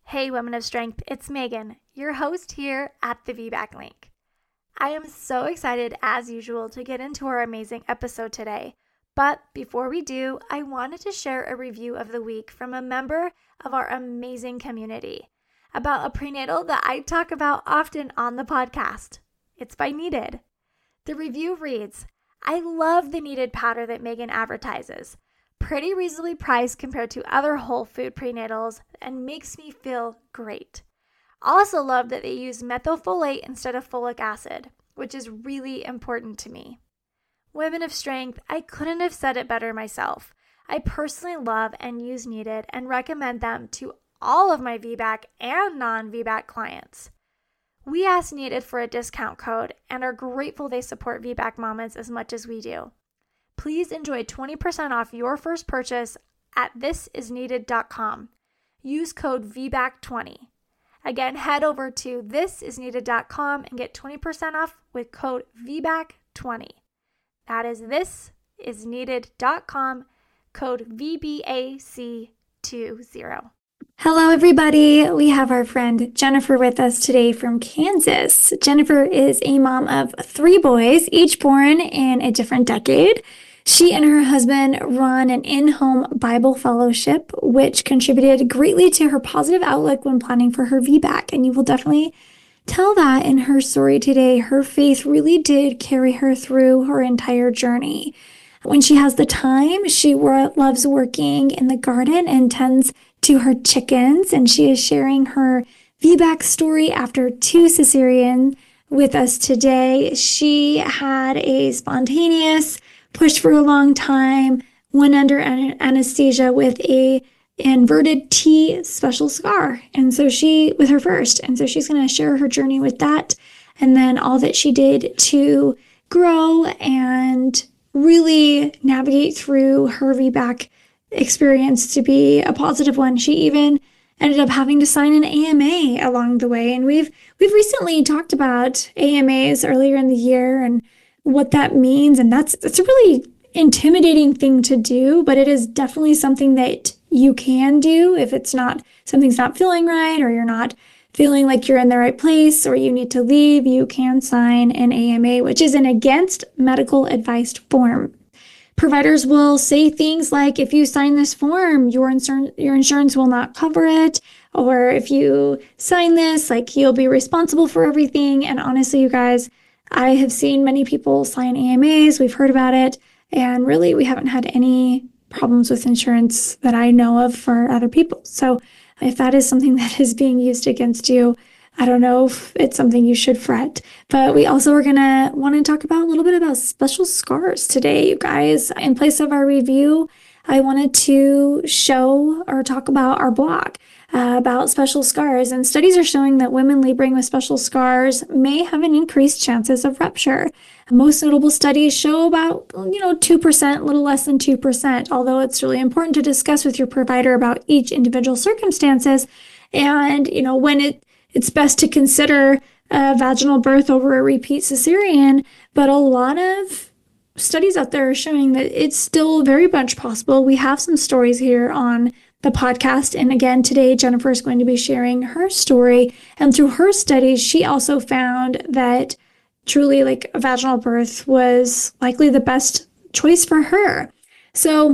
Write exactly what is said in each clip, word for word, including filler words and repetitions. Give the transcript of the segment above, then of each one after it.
Hey Women of Strength, it's Megan, your host here at the V BAC Link. I am so excited as usual to get into our amazing episode today, but before we do, I wanted to share a review of the week from a member of our amazing community about a prenatal that I talk about often on the podcast. It's by Needed. The review reads, I love the Needed powder that Megan advertises. Pretty reasonably priced compared to other whole food prenatals and makes me feel great. Also love that they use methylfolate instead of folic acid, which is really important to me. Women of Strength, I couldn't have said it better myself. I personally love and use Needed and recommend them to all of my V BAC and non-V BAC clients. We asked Needed for a discount code and are grateful they support V BAC mamas as much as we do. Please enjoy twenty percent off your first purchase at this is needed dot com. Use code V BAC twenty. Again, head over to this is needed dot com and get twenty percent off with code V BAC twenty. That is this is needed dot com, code V B A C twenty. Hello, everybody. We have our friend Jennifer with us today from Kansas. Jennifer is a mom of three boys, each born in a different decade. She and her husband run an in-home Bible fellowship, which contributed greatly to her positive outlook when planning for her V BAC. And you will definitely tell that in her story today. Her faith really did carry her through her entire journey. When she has the time, she loves working in the garden and tends to her chickens. And she is sharing her V BAC story after two cesarean with us today. She had a spontaneous pushed for a long time, went under anesthesia with a inverted T special scar. And so she, with her first, and so she's going to share her journey with that. And then all that she did to grow and really navigate through her V BAC experience to be a positive one. She even ended up having to sign an A M A along the way. And we've, we've recently talked about A M As earlier in the year and what that means. And that's, that's a really intimidating thing to do, but it is definitely something that you can do if it's not, something's not feeling right, or you're not feeling like you're in the right place, or you need to leave. You can sign an A M A, which is an against medical advice form. Providers will say things like, if you sign this form, your insurance, your insurance will not cover it. Or if you sign this, like, you'll be responsible for everything. And honestly, you guys, I have seen many people sign A M As. We've heard about it. And really, we haven't had any problems with insurance that I know of for other people. So if that is something that is being used against you, I don't know if it's something you should fret. But we also are going to want to talk about a little bit about special scars today, you guys. In place of our review, I wanted to show or talk about our blog uh, about special scars. And studies are showing that women laboring with special scars may have an increased chances of rupture. Most notable studies show about, you know, two percent, a little less than two percent, although it's really important to discuss with your provider about each individual circumstances. And, you know, when it it's best to consider a vaginal birth over a repeat cesarean, but a lot of studies out there are showing that it's still very much possible. We have some stories here on the podcast. And again, today, Jennifer is going to be sharing her story. And through her studies, she also found that truly, like, a vaginal birth was likely the best choice for her. So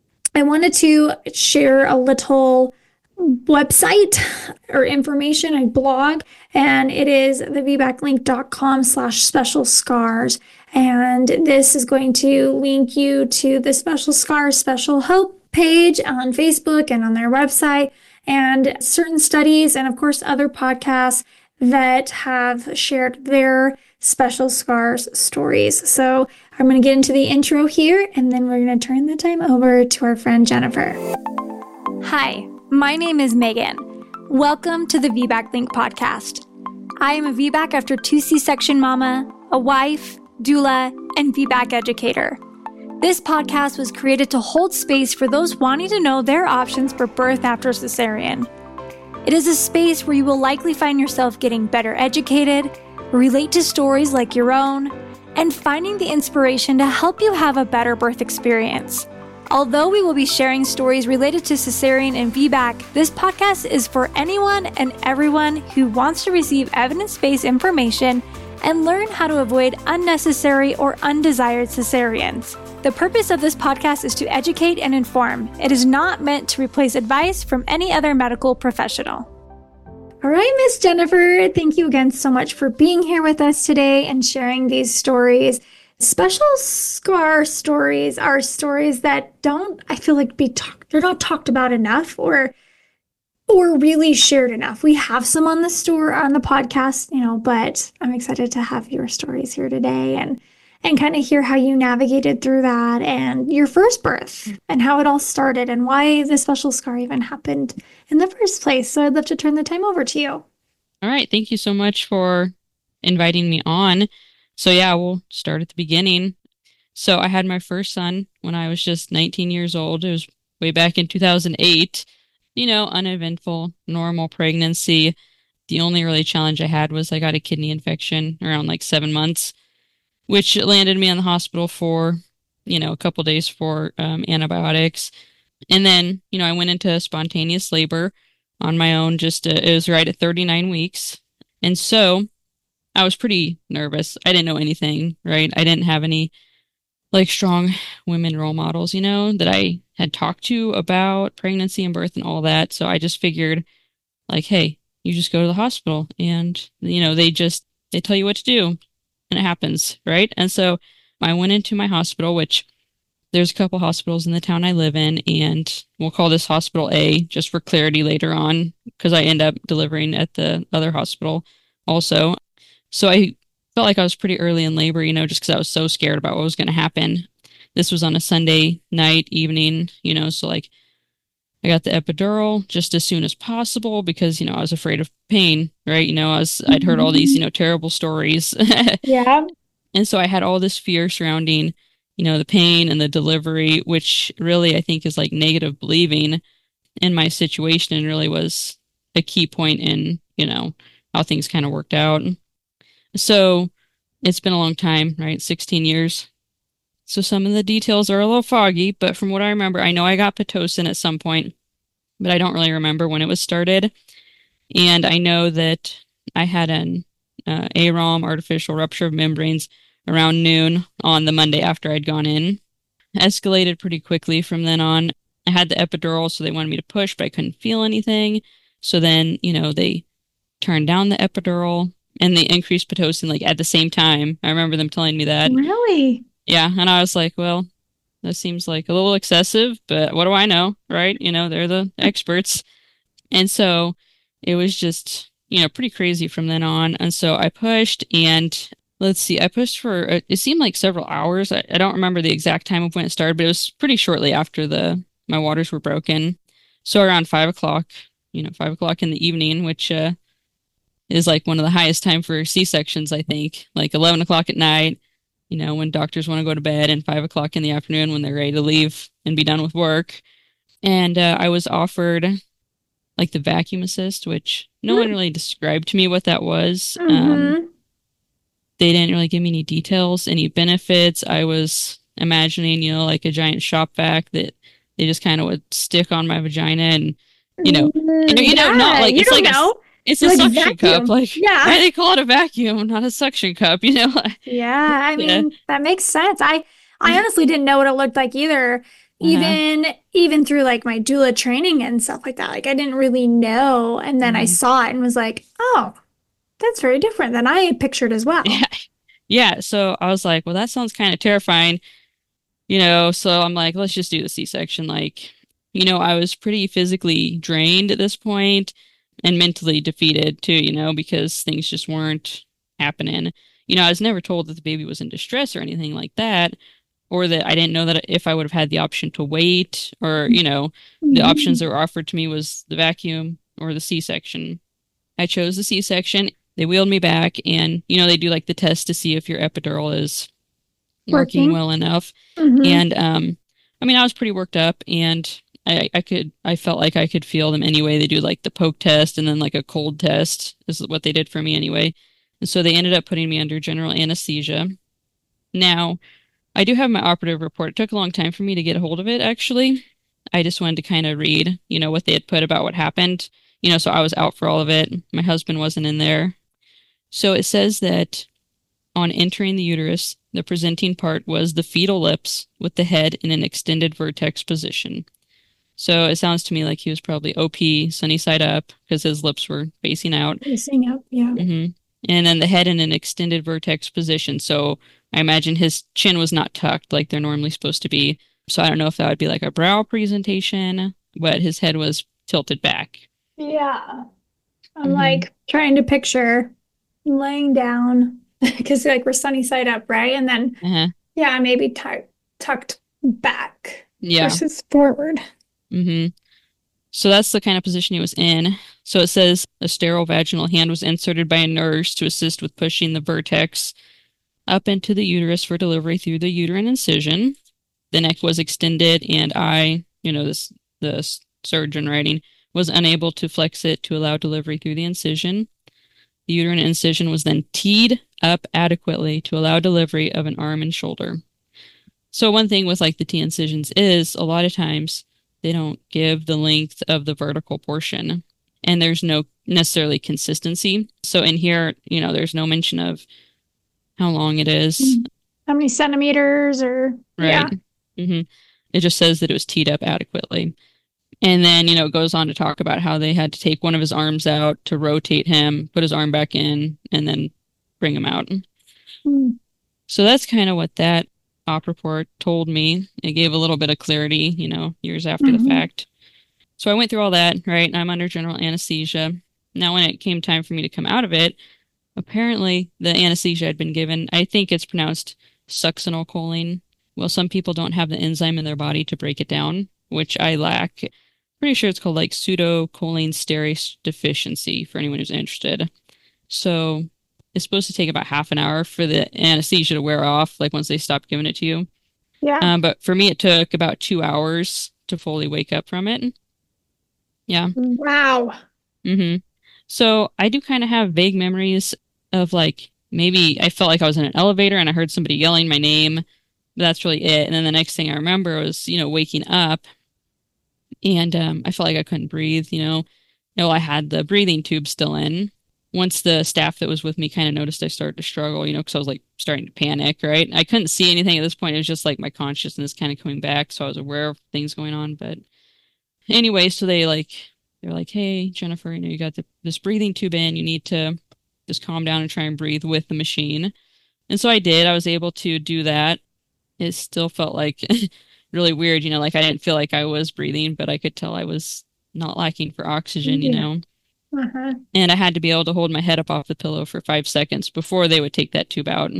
I wanted to share a little website or information, a blog, and it is the V BAC link dot com slash special scars. And this is going to link you to the Special Scars Special Hope page on Facebook and on their website, and certain studies, and of course other podcasts that have shared their special scars stories. So I'm going to get into the intro here, and then we're going to turn the time over to our friend Jennifer. Hi, my name is Megan. Welcome to the V BAC Link podcast. I am a V BAC after two C-section mama, a wife, doula, and V BAC educator. This podcast was created to hold space for those wanting to know their options for birth after cesarean. It is a space where you will likely find yourself getting better educated, relate to stories like your own, and finding the inspiration to help you have a better birth experience. Although we will be sharing stories related to cesarean and V BAC, this podcast is for anyone and everyone who wants to receive evidence-based information and learn how to avoid unnecessary or undesired cesareans. The purpose of this podcast is to educate and inform. It is not meant to replace advice from any other medical professional. All right, Miss Jennifer, thank you again so much for being here with us today and sharing these stories. Special scar stories are stories that don't, I feel like, be talked, they're not talked about enough or or really shared enough. We have some on the store on the podcast, you know, but I'm excited to have your stories here today and and kind of hear how you navigated through that and your first birth and how it all started and why the special scar even happened in the first place. So I'd love to turn the time over to you. All right. Thank you so much for inviting me on. So yeah, we'll start at the beginning. So I had my first son when I was just nineteen years old. It was way back in two thousand eight. You know, uneventful, normal pregnancy. The only really challenge I had was I got a kidney infection around like seven months, which landed me in the hospital for, you know, a couple days for um, antibiotics. And then, you know, I went into spontaneous labor on my own. Just uh, it was right at thirty-nine weeks. And so I was pretty nervous. I didn't know anything, right? I didn't have any like strong women role models, you know, that I had talked to about pregnancy and birth and all that. So I just figured like, hey, you just go to the hospital and, you know, they just, they tell you what to do and it happens, right? And so I went into my hospital, which there's a couple hospitals in the town I live in, and we'll call this hospital A just for clarity later on, because I end up delivering at the other hospital also. So I felt like I was pretty early in labor, you know, just because I was so scared about what was going to happen. This was on a Sunday night, evening, you know, so like I got the epidural just as soon as possible because, you know, I was afraid of pain, right? You know, I was, I'd heard all these, you know, terrible stories. Yeah. And so I had all this fear surrounding, you know, the pain and the delivery, which really I think is like negative believing in my situation and really was a key point in, you know, how things kind of worked out. So it's been a long time, right? sixteen years. So some of the details are a little foggy, but from what I remember, I know I got Pitocin at some point, but I don't really remember when it was started. And I know that I had an uh, A R O M, artificial rupture of membranes, around noon on the Monday after I'd gone in. Escalated pretty quickly from then on. I had the epidural, so they wanted me to push, but I couldn't feel anything. So then, you know, they turned down the epidural and they increased Pitocin like at the same time. I remember them telling me that. Really? Yeah. And I was like, well, that seems like a little excessive, but what do I know? Right. You know, they're the experts. And so it was just, you know, pretty crazy from then on. And so I pushed and let's see, I pushed for, it seemed like several hours. I, I don't remember the exact time of when it started, but it was pretty shortly after the, my waters were broken. So around five o'clock, you know, five o'clock in the evening, which, uh, is like one of the highest time for C-sections, I think, like eleven o'clock at night, you know, when doctors want to go to bed, and five o'clock in the afternoon when they're ready to leave and be done with work. And uh, I was offered like the vacuum assist, which no mm-hmm. one really described to me what that was. Mm-hmm. Um, they didn't really give me any details, any benefits. I was imagining, you know, like a giant shop vac that they just kind of would stick on my vagina and, you know, mm-hmm. and, you know, yeah, not like, you it's don't like know. a, It's a like suction vacuum. cup. Like, yeah. Why they call it a vacuum, not a suction cup, you know? Yeah, I mean, yeah. that makes sense. I, I honestly didn't know what it looked like either. Uh-huh. Even, even through like my doula training and stuff like that. Like I didn't really know. And then mm-hmm. I saw it and was like, oh, that's very different than I pictured as well. Yeah. Yeah. So I was like, well, that sounds kind of terrifying, you know? So I'm like, let's just do the C-section. Like, you know, I was pretty physically drained at this point. And mentally defeated too, you know, because things just weren't happening. You know, I was never told that the baby was in distress or anything like that, or that I didn't know that if I would have had the option to wait, or, you know, mm-hmm. the options that were offered to me was the vacuum or the C-section. I chose the C-section. They wheeled me back and, you know, they do like the test to see if your epidural is working, working well enough. Mm-hmm. And, um, I mean, I was pretty worked up and I, I could, I felt like I could feel them anyway. They do like the poke test and then like a cold test is what they did for me anyway. And so they ended up putting me under general anesthesia. Now, I do have my operative report. It took a long time for me to get a hold of it, actually. I just wanted to kind of read, you know, what they had put about what happened. You know, so I was out for all of it. My husband wasn't in there. So it says that on entering the uterus, the presenting part was the fetal lips with the head in an extended vertex position. So it sounds to me like he was probably O P, sunny side up, because his lips were facing out. Facing up, yeah. hmm And then the head in an extended vertex position. So I imagine his chin was not tucked like they're normally supposed to be. So I don't know if that would be like a brow presentation, but his head was tilted back. Yeah. I'm hmm like trying to picture laying down because like we're sunny side up, right? And then Uh-huh. yeah, maybe tuck tucked back Yeah. versus forward. hmm So that's the kind of position he was in. So it says a sterile vaginal hand was inserted by a nurse to assist with pushing the vertex up into the uterus for delivery through the uterine incision. The neck was extended, and I, you know, this the surgeon writing, was unable to flex it to allow delivery through the incision. The uterine incision was then teed up adequately to allow delivery of an arm and shoulder. So one thing with like the T incisions is a lot of times they don't give the length of the vertical portion, and there's no necessarily consistency. So in here, you know, there's no mention of how long it is. How many centimeters or yeah. Right. hmm It just says that it was teed up adequately. And then, you know, it goes on to talk about how they had to take one of his arms out to rotate him, put his arm back in, and then bring him out. Mm. So that's kind of what that op report told me. It gave a little bit of clarity, you know, years after Mhm. the fact. So I went through all that, right? And I'm under general anesthesia. Now, when it came time for me to come out of it, apparently the anesthesia I'd been given, I think it's pronounced succinylcholine. Well, some people don't have the enzyme in their body to break it down, which I lack. Pretty sure it's called like pseudocholinesterase deficiency for anyone who's interested. So it's supposed to take about half an hour for the anesthesia to wear off, like once they stop giving it to you. Yeah. Um, but for me, it took about two hours to fully wake up from it. Yeah. Wow. hmm So I do kind of have vague memories of like maybe I felt like I was in an elevator and I heard somebody yelling my name, but that's really it. And then the next thing I remember was, you know, waking up and um, I felt like I couldn't breathe, you know. You know, I had the breathing tube still in. Once the staff that was with me kind of noticed I started to struggle, you know, because I was like starting to panic, right? I couldn't see anything at this point. It was just like my consciousness kind of coming back. So I was aware of things going on. But anyway, so they like, they're like, hey, Jennifer, you know, you got the, this breathing tube in. You need to just calm down and try and breathe with the machine. And so I did. I was able to do that. It still felt like really weird, you know, like I didn't feel like I was breathing, but I could tell I was not lacking for oxygen, you Yeah. know. Uh-huh. And I had to be able to hold my head up off the pillow for five seconds before they would take that tube out.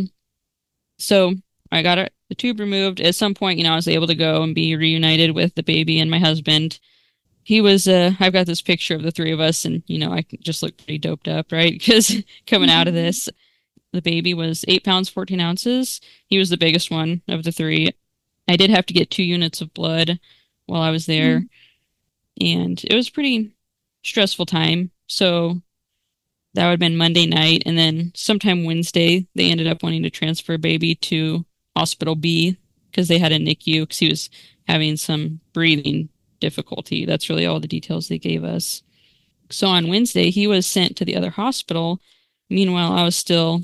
So I got it, the tube removed. At some point, you know, I was able to go and be reunited with the baby and my husband. He was, uh, I've got this picture of the three of us, and, you know, I just looked pretty doped up, right? Because coming out of this, the baby was eight pounds, fourteen ounces. He was the biggest one of the three. I did have to get two units of blood while I was there. And it was a pretty stressful time. So that would have been Monday night. And then sometime Wednesday, they ended up wanting to transfer baby to Hospital B because they had a N I C U because he was having some breathing difficulty. That's really all the details they gave us. So on Wednesday, he was sent to the other hospital. Meanwhile, I was still,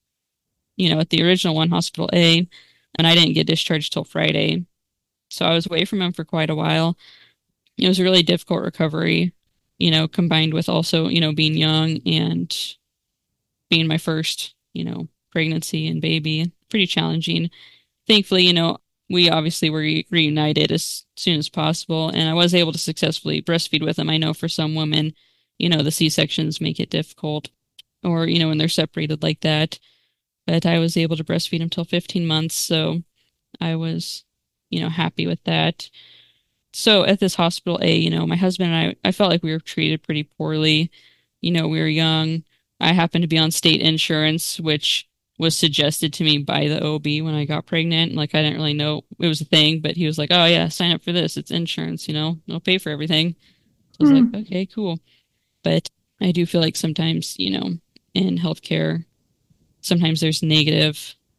you know, at the original one, Hospital A, and I didn't get discharged till Friday. So I was away from him for quite a while. It was a really difficult recovery, you know, combined with also, you know, being young and being my first, you know, pregnancy and baby. Pretty challenging. Thankfully, you know, we obviously were re- reunited as soon as possible, and I was able to successfully breastfeed with him. I know for some women, you know, the C-sections make it difficult, or, you know, when they're separated like that. But I was able to breastfeed him till fifteen months, so I was, you know, happy with that. So at this hospital A, you know, my husband and I, I felt like we were treated pretty poorly. You know, we were young. I happened to be on state insurance, which was suggested to me by the O B when I got pregnant. Like, I didn't really know it was a thing, but he was like, oh, yeah, sign up for this. It's insurance, you know, they'll pay for everything. I was Mm. like, okay, cool. But I do feel like sometimes, you know, in healthcare, sometimes there's negative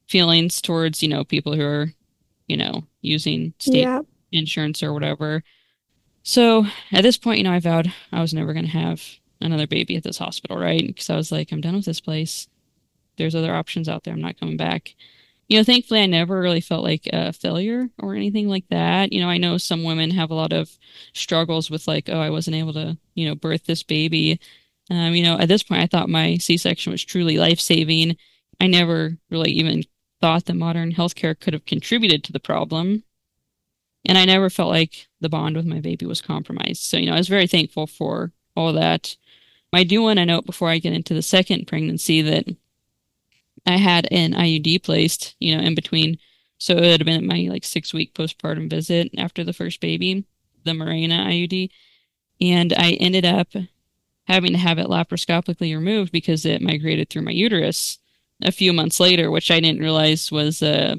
feelings towards, you know, people who are, you know, using state Yeah. insurance or whatever. So at this point, you know, I vowed I was never going to have another baby at this hospital, right? Because I was like, I'm done with this place. There's other options out there. I'm not coming back. You know, thankfully, I never really felt like a failure or anything like that. You know, I know some women have a lot of struggles with like, oh, I wasn't able to, you know, birth this baby. Um, you know, at this point, I thought my C-section was truly life-saving. I never really even thought that modern healthcare could have contributed to the problem. And I never felt like the bond with my baby was compromised. So, you know, I was very thankful for all that. I do want to note before I get into the second pregnancy that I had an I U D placed, you know, in between. So it would have been my like six week postpartum visit after the first baby, the Mirena I U D. And I ended up having to have it laparoscopically removed because it migrated through my uterus a few months later, which I didn't realize was, uh,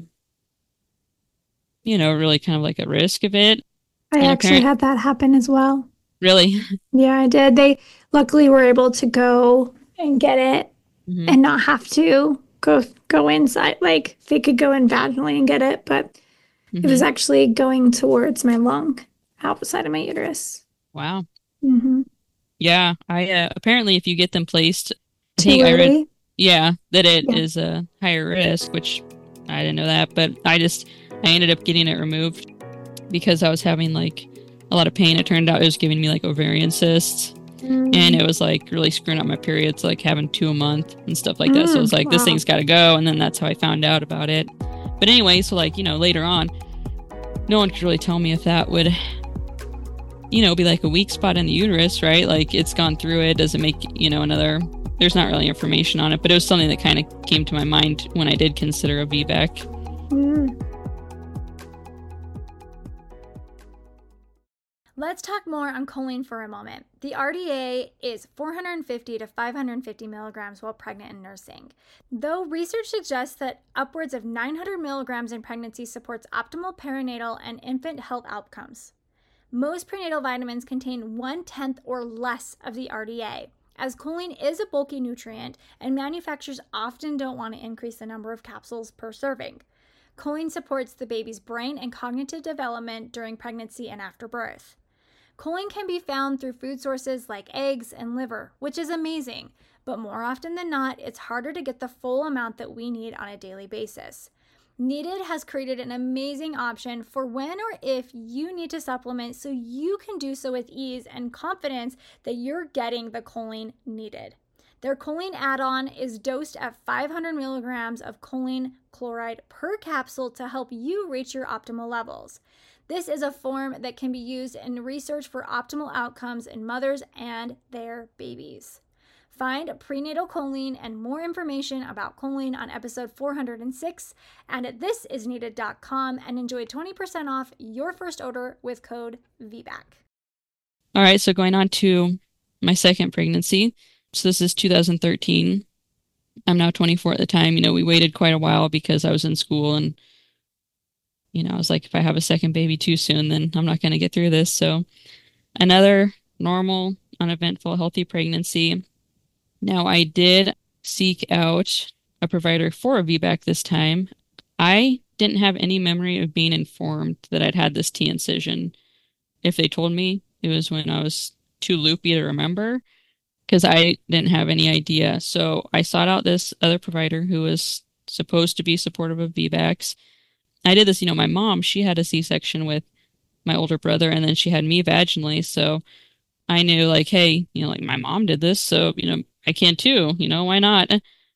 you know, really kind of like a risk of it. I And actually apparent had that happen as well. really. Yeah, I did. They luckily were able to go and get it Mhm. and not have to go go inside. Like they could go in vaginally and get it, but it was Mhm. actually going towards my lung outside of my uterus. Wow. Mm-hmm. Yeah. I uh, apparently if you get them placed, I Too think I read, early. yeah, that it Yeah. is a higher risk, which I didn't know that, but I just I ended up getting it removed because I was having like a lot of pain. It turned out it was giving me like ovarian cysts. And it was like really screwing up my periods, like having two a month and stuff like that. So it was Mm, like, this wow. thing's got to go. And then that's how I found out about it. But anyway, so like, you know, later on, no one could really tell me if that would, you know, be like a weak spot in the uterus, right? Like it's gone through it. Does it make, you know, another, there's not really information on it, but it was something that kind of came to my mind when I did consider a V BAC. Mm. Let's talk more on choline for a moment. The R D A is four hundred fifty to five hundred fifty milligrams while pregnant and nursing. Though research suggests that upwards of nine hundred milligrams in pregnancy supports optimal perinatal and infant health outcomes. Most prenatal vitamins contain one-tenth or less of the R D A, as choline is a bulky nutrient and manufacturers often don't want to increase the number of capsules per serving. Choline supports the baby's brain and cognitive development during pregnancy and after birth. Choline can be found through food sources like eggs and liver, which is amazing, but more often than not, it's harder to get the full amount that we need on a daily basis. Needed has created an amazing option for when or if you need to supplement so you can do so with ease and confidence that you're getting the choline needed. Their choline add-on is dosed at five hundred milligrams of choline chloride per capsule to help you reach your optimal levels. This is a form that can be used in research for optimal outcomes in mothers and their babies. Find prenatal choline and more information about choline on episode four hundred six and at this is needed dot com and enjoy twenty percent off your first order with code V BAC. All right. So going on to my second pregnancy. So this is two thousand thirteen. I'm now twenty-four at the time. You know, we waited quite a while because I was in school and, you know, I was like, if I have a second baby too soon, then I'm not going to get through this. So another normal, uneventful, healthy pregnancy. Now I did seek out a provider for a V BAC this time. I didn't have any memory of being informed that I'd had this T incision. If they told me, it was when I was too loopy to remember, because I didn't have any idea. So I sought out this other provider who was supposed to be supportive of V BACs. I did this, you know, my mom, she had a C-section with my older brother, and then she had me vaginally. So I knew like, hey, you know, like my mom did this, so, you know, I can too, you know, why not?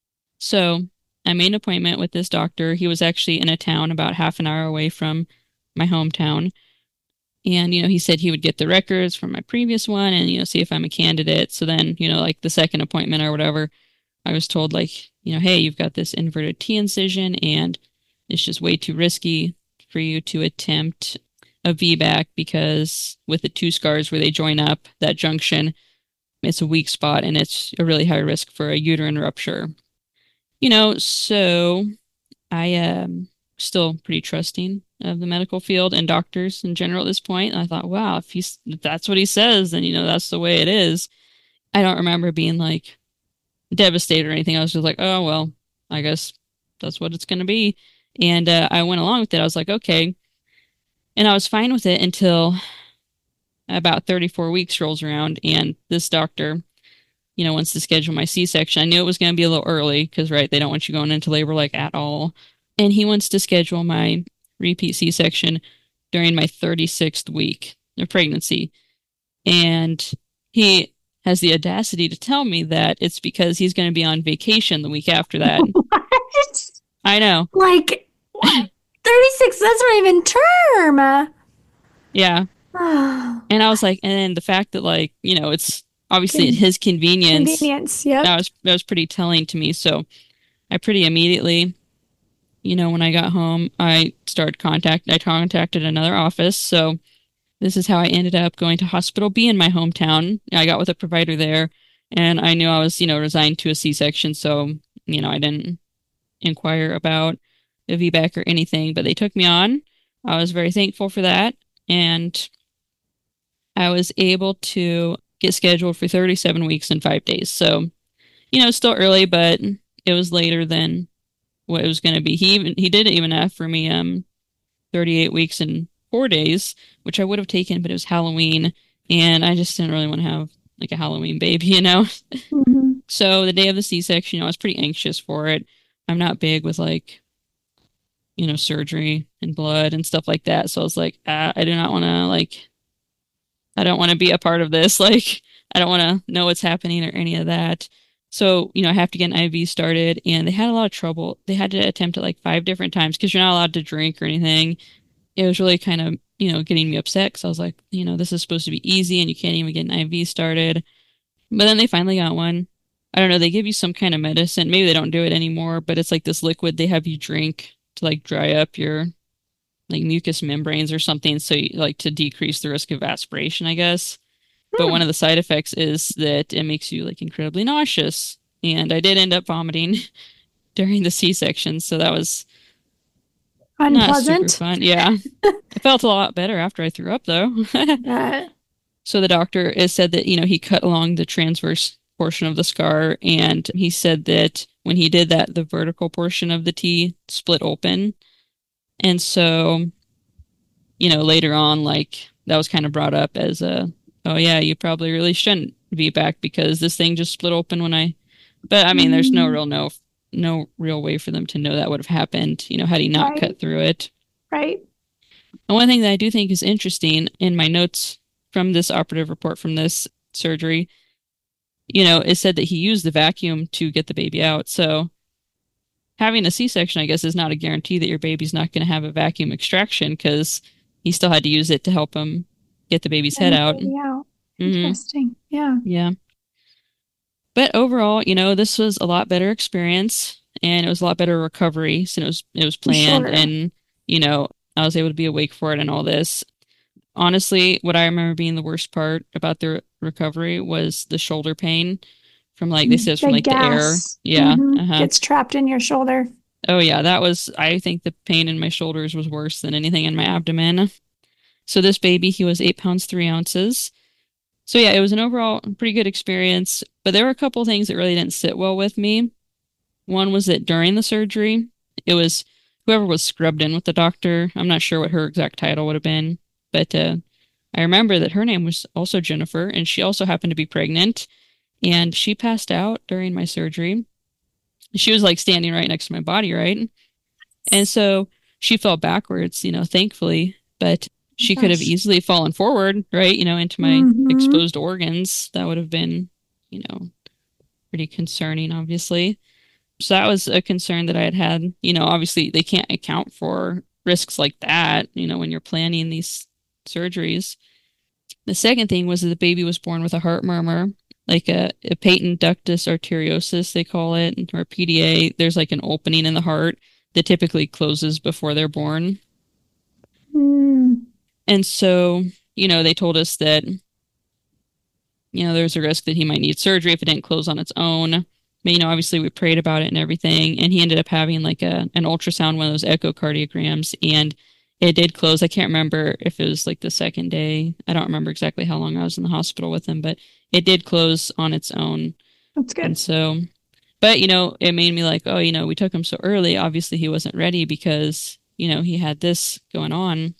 So I made an appointment with this doctor. He was actually in a town about half an hour away from my hometown. And, you know, he said he would get the records from my previous one and, you know, see if I'm a candidate. So then, you know, like the second appointment or whatever, I was told like, you know, hey, you've got this inverted T incision and it's just way too risky for you to attempt a V BAC because with the two scars where they join up, that junction, it's a weak spot and it's a really high risk for a uterine rupture. You know, so I am still pretty trusting of the medical field and doctors in general at this point. And I thought, wow, if he's if that's what he says, then, you know, that's the way it is. I don't remember being like devastated or anything. I was just like, oh, well, I guess that's what it's going to be. And uh, I went along with it. I was like, okay. And I was fine with it until about thirty-four weeks rolls around, and this doctor, you know, wants to schedule my C-section. I knew it was going to be a little early because, right, they don't want you going into labor like at all. And he wants to schedule my repeat C-section during my thirty-sixth week of pregnancy. And he has the audacity to tell me that it's because he's going to be on vacation the week after that. What? I know. Like, what? thirty-six, that's not even term. Yeah. Oh, And I was like, and the fact that, like, you know, it's obviously at Con- his convenience, convenience, yep. that was that was pretty telling to me. So I pretty immediately, you know, when I got home, I started contact I contacted another office. So this is how I ended up going to Hospital B in my hometown. I got with a provider there, and I knew I was, you know, resigned to a C-section, so, you know, I didn't inquire about a V BAC or anything, but they took me on. I was very thankful for that, and I was able to get scheduled for thirty-seven weeks and five days. So, you know, it's still early, but it was later than what it was going to be. He even he did even ask for me um thirty-eight weeks and four days, which I would have taken, but it was Halloween, and I just didn't really want to have like a Halloween baby, you know? Mm-hmm. So the day of the C-section, you know, I was pretty anxious for it. I'm not big with like, you know, surgery and blood and stuff like that. So I was like, ah, I do not want to like, I don't want to be a part of this. Like, I don't want to know what's happening or any of that. So, you know, I have to get an I V started, and they had a lot of trouble. They had to attempt it like five different times because you're not allowed to drink or anything. It was really kind of, you know, getting me upset because I was like, you know, this is supposed to be easy and you can't even get an I V started. But then they finally got one. I don't know, they give you some kind of medicine. Maybe they don't do it anymore, but it's like this liquid they have you drink to like dry up your like mucous membranes or something, so you, like to decrease the risk of aspiration, I guess. But Hmm. one of the side effects is that it makes you like incredibly nauseous. And I did end up vomiting during the C-section, so that was not super Unpleasant. fun. Yeah. I felt a lot better after I threw up though. Uh, So the doctor has said that, you know, he cut along the transverse portion of the scar, and he said that when he did that, the vertical portion of the T split open. And so, you know, later on, like that was kind of brought up as a, oh yeah, you probably really shouldn't be back because this thing just split open when I, but I mean, there's no mm, real no, no real way for them to know that would have happened, you know, had he not right, cut through it. right. And one thing that I do think is interesting in my notes from this operative report from this surgery, you know, it said that he used the vacuum to get the baby out. So having a C-section, I guess, is not a guarantee that your baby's not going to have a vacuum extraction because he still had to use it to help him get the baby's head out. Yeah. hmm Interesting. Yeah. Yeah. But overall, you know, this was a lot better experience, and it was a lot better recovery since it was it was planned, Sure. and you know, I was able to be awake for it and all this. Honestly, what I remember being the worst part about the recovery was the shoulder pain from like they said it's from The like the air. gas Yeah. mhm, Uh-huh. gets trapped in your shoulder. Oh yeah, that was I think the pain in my shoulders was worse than anything in my abdomen. So this baby, he was eight pounds three ounces. So yeah, it was an overall pretty good experience, but there were a couple things that really didn't sit well with me. One was that during the surgery, it was whoever was scrubbed in with the doctor. I'm not sure what her exact title would have been, but uh, I remember that her name was also Jennifer, and she also happened to be pregnant, and she passed out during my surgery. She was like standing right next to my body, right? And so she fell backwards, you know, thankfully, but she could have Gosh. easily fallen forward, right? You know, into my Mhm. exposed organs. That would have been, you know, pretty concerning, obviously. So that was a concern that I had had. You know, obviously they can't account for risks like that, you know, when you're planning these surgeries. The second thing was that the baby was born with a heart murmur, like a, a patent ductus arteriosus, they call it, or P D A. There's like an opening in the heart that typically closes before they're born. Mm. And so, you know, they told us that, you know, there's a risk that he might need surgery if it didn't close on its own. But, you know, obviously we prayed about it and everything. And he ended up having like a an ultrasound, one of those echocardiograms, and it did close. I can't remember if it was like the second day. I don't remember exactly how long I was in the hospital with him, but it did close on its own. That's And good. so, But, you know, it made me like, oh, you know, we took him so early. Obviously, he wasn't ready because, you know, he had this going on.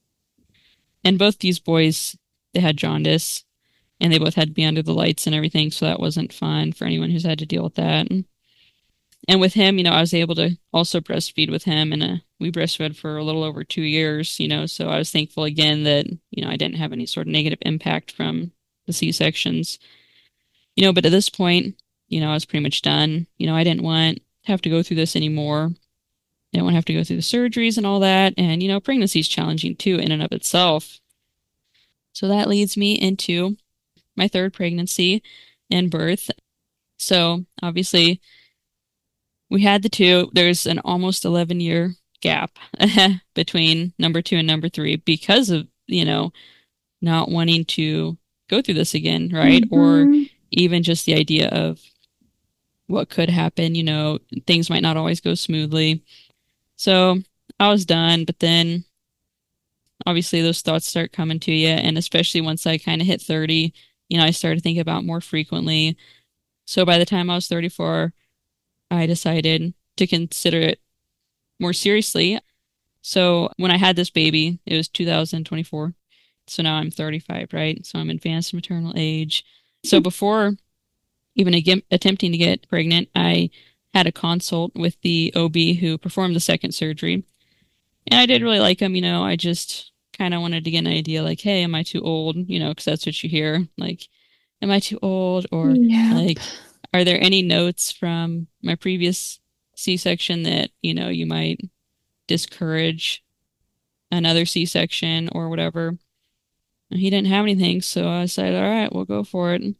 And both these boys, they had jaundice, and they both had to be under the lights and everything. So that wasn't fun for anyone who's had to deal with that. And, and with him, you know, I was able to also breastfeed with him. And uh, we breastfed for a little over two years, you know. So I was thankful again that, you know, I didn't have any sort of negative impact from the C-sections. You know, but at this point, you know, I was pretty much done. You know, I didn't want to have to go through this anymore. I didn't want to have to go through the surgeries and all that. And, you know, pregnancy is challenging too in and of itself. So that leads me into my third pregnancy and birth. So obviously we had the two. There's an almost eleven year gap between number two and number three because of, you know, not wanting to go through this again, right? Mm-hmm. Or even just the idea of what could happen, you know, things might not always go smoothly. So I was done, but then obviously those thoughts start coming to you. And especially once I kind of hit thirty, you know, I started thinking about more frequently. So by the time I was thirty-four, I decided to consider it more seriously. So when I had this baby, it was two thousand twenty-four. So now I'm thirty-five, right? So I'm advanced maternal age. So before even ag- attempting to get pregnant, I had a consult with the O B who performed the second surgery. And I did really like him, you know, I just kind of wanted to get an idea like, hey, am I too old? You know, because that's what you hear. Like, am I too old? Or Yep. like, are there any notes from my previous C-section that, you know, you might discourage another C-section or whatever? And he didn't have anything, so I said, all right, we'll go for it.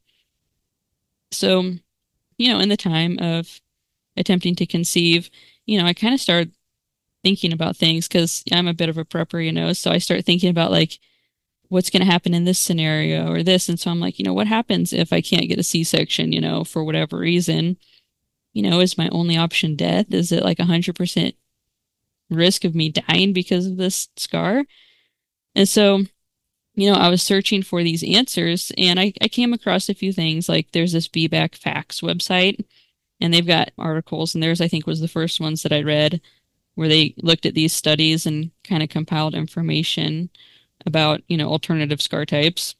So, you know, in the time of attempting to conceive, you know, I kind of started thinking about things because I'm a bit of a prepper, you know, so I start thinking about like what's going to happen in this scenario or this. And so I'm like, you know, what happens if I can't get a C-section, you know, for whatever reason? You know, is my only option death? Is it like a hundred percent risk of me dying because of this scar? And so, you know, I was searching for these answers and I, I came across a few things. Like there's this V BAC Facts website and they've got articles, and theirs I think was the first ones that I read where they looked at these studies and kind of compiled information about, you know, alternative scar types.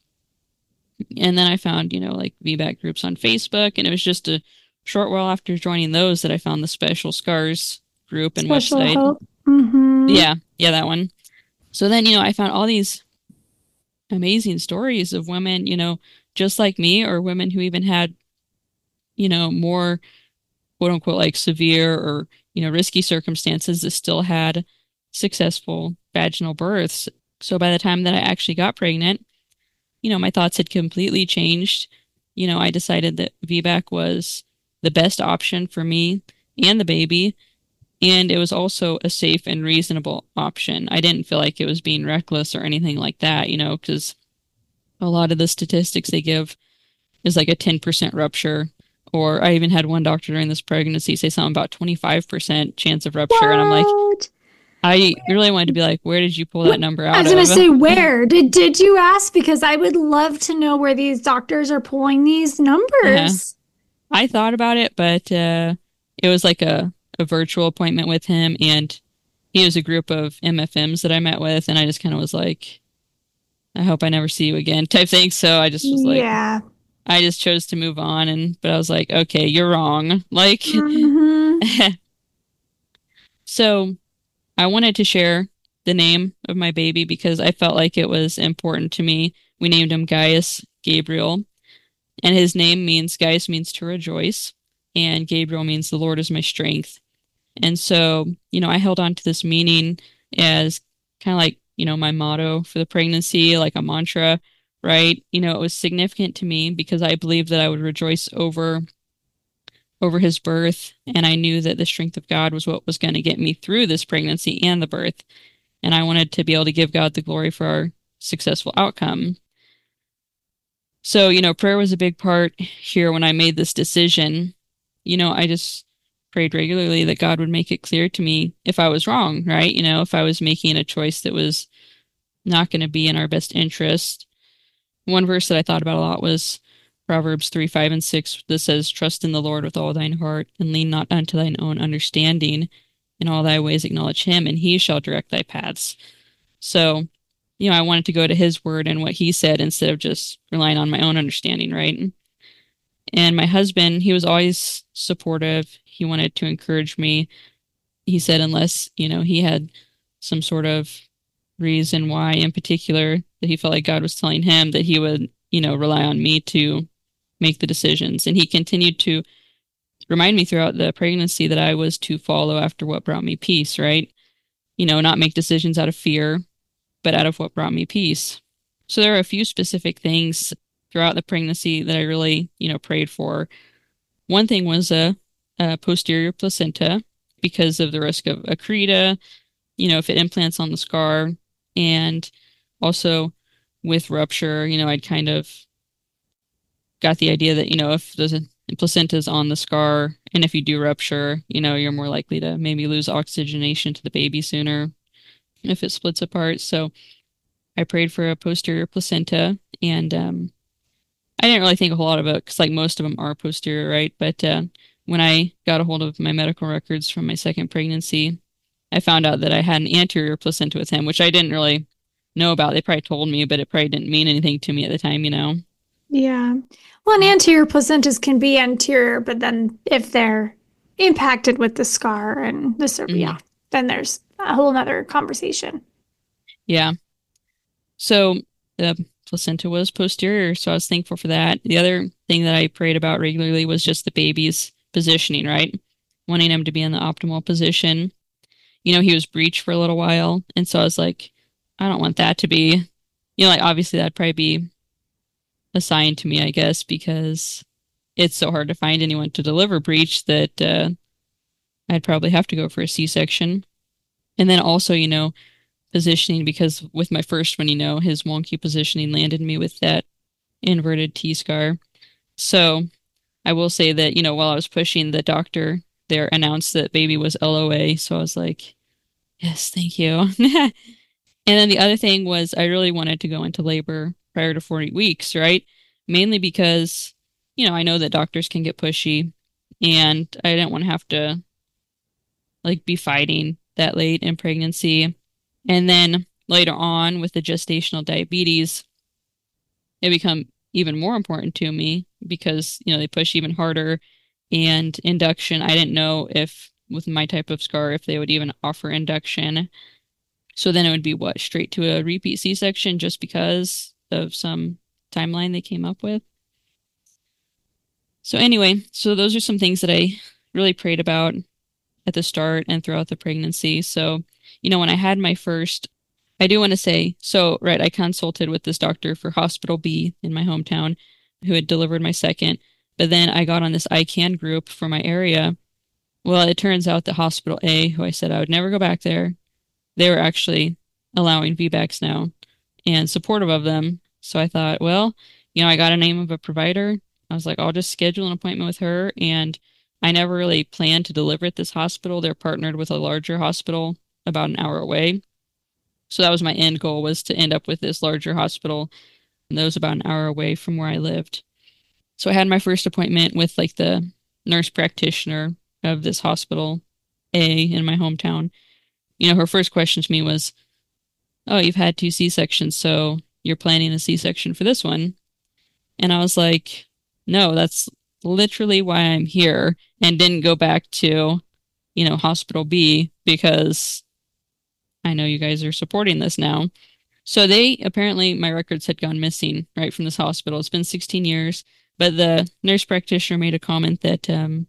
And then I found, you know, like V BAC groups on Facebook, and it was just a short while after joining those that I found the Special Scars group and Special website. Hope. Mm-hmm. Yeah, yeah, that one. So then, you know, I found all these amazing stories of women, you know, just like me, or women who even had, you know, more quote unquote like severe or, you know, risky circumstances that still had successful vaginal births. So by the time that I actually got pregnant, you know, my thoughts had completely changed. You know, I decided that V BAC was the best option for me and the baby. And it was also a safe and reasonable option. I didn't feel like it was being reckless or anything like that, you know, because a lot of the statistics they give is like a ten percent rupture. Or I even had one doctor during this pregnancy say something about twenty-five percent chance of rupture. What? And I'm like, I really wanted to be like, where did you pull that number out I was going to of? say, where? Did, did you ask? Because I would love to know where these doctors are pulling these numbers. Uh-huh. I thought about it, but uh, it was like a, a virtual appointment with him, and he was a group of M F Ms that I met with, and I just kind of was like, I hope I never see you again type thing. So I just was like, Yeah. I just chose to move on, and but I was like, okay, you're wrong. Like, Mm-hmm. so I wanted to share the name of my baby because I felt like it was important to me. We named him Gaius Gabriel, and his name means, Gaius means to rejoice, and Gabriel means the Lord is my strength. And so, you know, I held on to this meaning as kind of like, you know, my motto for the pregnancy, like a mantra, right? You know, it was significant to me because I believed that I would rejoice over over his birth, and I knew that the strength of God was what was going to get me through this pregnancy and the birth. And I wanted to be able to give God the glory for our successful outcome. So, you know, prayer was a big part here when I made this decision. You know, I just prayed regularly that God would make it clear to me if I was wrong, right? You know, if I was making a choice that was not going to be in our best interest. One verse that I thought about a lot was Proverbs three, five, and six that says, trust in the Lord with all thine heart, and lean not unto thine own understanding. In all thy ways acknowledge him, and he shall direct thy paths. So, you know, I wanted to go to his word and what he said instead of just relying on my own understanding, right? And my husband, he was always supportive. He wanted to encourage me. He said, unless, you know, he had some sort of reason why in particular that he felt like God was telling him, that he would, you know, rely on me to make the decisions. And he continued to remind me throughout the pregnancy that I was to follow after what brought me peace, right? You know, not make decisions out of fear, but out of what brought me peace. So there are a few specific things throughout the pregnancy that I really, you know, prayed for. One thing was a, a posterior placenta because of the risk of accreta, you know, if it implants on the scar, and also with rupture, you know, I'd kind of got the idea that, you know, if there's a placenta is on the scar, and if you do rupture, you know, you're more likely to maybe lose oxygenation to the baby sooner if it splits apart. So I prayed for a posterior placenta, and um, I didn't really think a whole lot about it because, like, most of them are posterior, right? But uh, when I got a hold of my medical records from my second pregnancy, I found out that I had an anterior placenta with him, which I didn't really know about. They probably told me, but it probably didn't mean anything to me at the time, you know? Yeah. Well, and anterior placentas can be anterior, but then if they're impacted with the scar and the sur- Mhm. yeah, then there's a whole nother conversation. Yeah. So the placenta was posterior, so I was thankful for that. The other thing that I prayed about regularly was just the baby's positioning, right? Wanting him to be in the optimal position. You know, he was breech for a little while, and so I was like, I don't want that to be, you know, like, obviously that'd probably be assigned to me, I guess, because it's so hard to find anyone to deliver breech that uh, I'd probably have to go for a C-section. And then also, you know, positioning, because with my first one, you know, his wonky positioning landed me with that inverted T-scar. So I will say that, you know, while I was pushing, the doctor there announced that baby was L O A. So I was like, yes, thank you. And then the other thing was I really wanted to go into labor prior to forty weeks, right? Mainly because, you know, I know that doctors can get pushy, and I didn't want to have to, like, be fighting that late in pregnancy. And then later on with the gestational diabetes, it become even more important to me because, you know, they push even harder. And induction, I didn't know if with my type of scar, if they would even offer induction. So then it would be what, straight to a repeat C-section just because of some timeline they came up with. So anyway, so those are some things that I really prayed about at the start and throughout the pregnancy. So, you know, when I had my first, I do want to say, so, right, I consulted with this doctor for Hospital B in my hometown who had delivered my second, but then I got on this I CAN group for my area. Well, it turns out that Hospital A, who I said I would never go back there, they were actually allowing V BACs now and supportive of them. So I thought, well, you know, I got a name of a provider. I was like, I'll just schedule an appointment with her. And I never really planned to deliver at this hospital. They're partnered with a larger hospital about an hour away. So that was my end goal, was to end up with this larger hospital. And that was about an hour away from where I lived. So I had my first appointment with, like, the nurse practitioner of this hospital A in my hometown. You know, her first question to me was, oh, you've had two C-sections, so you're planning a C-section for this one? And I was like, no, that's literally why I'm here, and didn't go back to, you know, Hospital B because I know you guys are supporting this now. So they, apparently my records had gone missing right from this hospital. It's been sixteen years, but the nurse practitioner made a comment that um,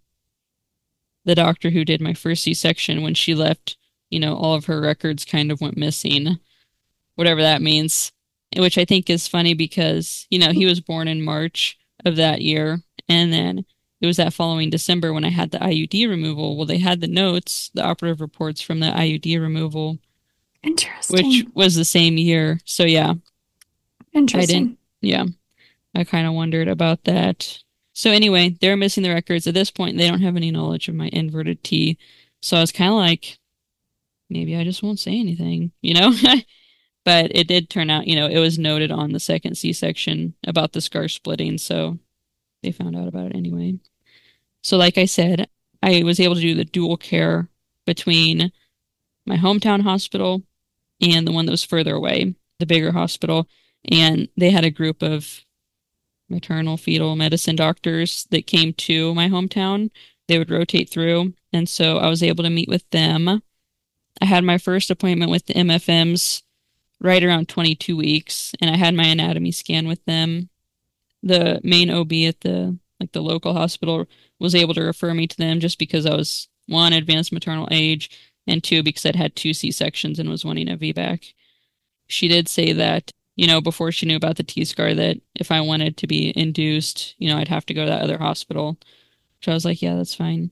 the doctor who did my first C-section, when she left, you know, all of her records kind of went missing, whatever that means, which I think is funny because, you know, he was born in March of that year. And then it was that following December when I had the I U D removal. Well, they had the notes, the operative reports from the I U D removal, Interesting. which was the same year. So yeah, I Interesting. didn't, yeah, I kind of wondered about that. So anyway, they're missing the records. At this point, they don't have any knowledge of my inverted T. So I was kind of like, maybe I just won't say anything, you know? But it did turn out, you know, it was noted on the second C-section about the scar splitting. So they found out about it anyway. So like I said, I was able to do the dual care between my hometown hospital and the one that was further away, the bigger hospital. And they had a group of maternal fetal medicine doctors that came to my hometown. They would rotate through. And so I was able to meet with them. I had my first appointment with the M F Ms right around twenty-two weeks, and I had my anatomy scan with them. The main O B at the like the local hospital was able to refer me to them just because I was, one, advanced maternal age, and two, because I'd had two C-sections and was wanting a V BAC. She did say that, you know, before she knew about the T-scar, that if I wanted to be induced, you know, I'd have to go to that other hospital. So I was like, yeah, that's fine.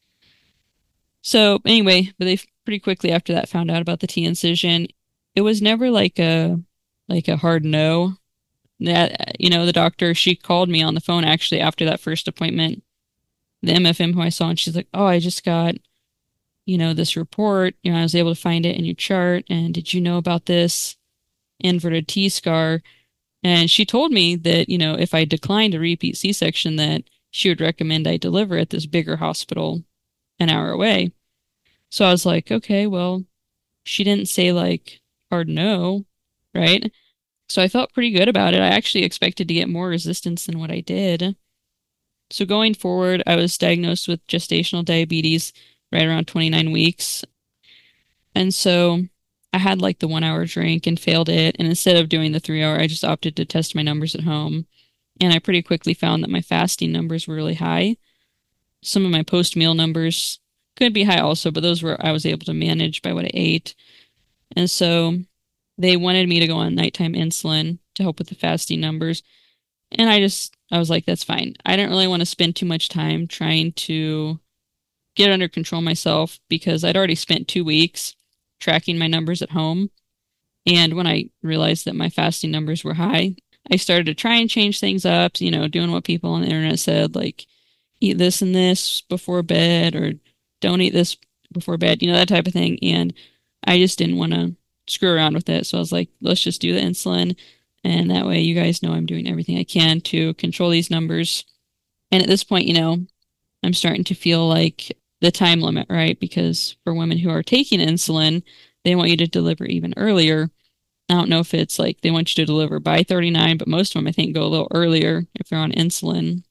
So anyway, but they pretty quickly after that found out about the T-incision. It was never like a like a hard no. That, you know, the doctor, she called me on the phone actually after that first appointment, the M F M who I saw, and she's like, oh, I just got, you know, this report. You know, I was able to find it in your chart. And did you know about this inverted T-scar? And she told me that, you know, if I declined a repeat C-section, that she would recommend I deliver at this bigger hospital an hour away. So I was like, okay, well, she didn't say like hard no, right? So I felt pretty good about it. I actually expected to get more resistance than what I did. So going forward, I was diagnosed with gestational diabetes right around twenty-nine weeks. And so I had like the one hour drink and failed it. And instead of doing the three hour, I just opted to test my numbers at home. And I pretty quickly found that my fasting numbers were really high. Some of my post-meal numbers could be high also, but those were I was able to manage by what I ate. And so they wanted me to go on nighttime insulin to help with the fasting numbers. And I just, I was like, that's fine. I didn't really want to spend too much time trying to get under control myself because I'd already spent two weeks tracking my numbers at home. And when I realized that my fasting numbers were high, I started to try and change things up, you know, doing what people on the internet said, like eat this and this before bed or don't eat this before bed, you know, that type of thing. And I just didn't want to screw around with it. So I was like, let's just do the insulin. And that way you guys know I'm doing everything I can to control these numbers. And at this point, you know, I'm starting to feel like the time limit, right? Because for women who are taking insulin, they want you to deliver even earlier. I don't know if it's like they want you to deliver by thirty-nine, but most of them, I think, go a little earlier if they're on insulin.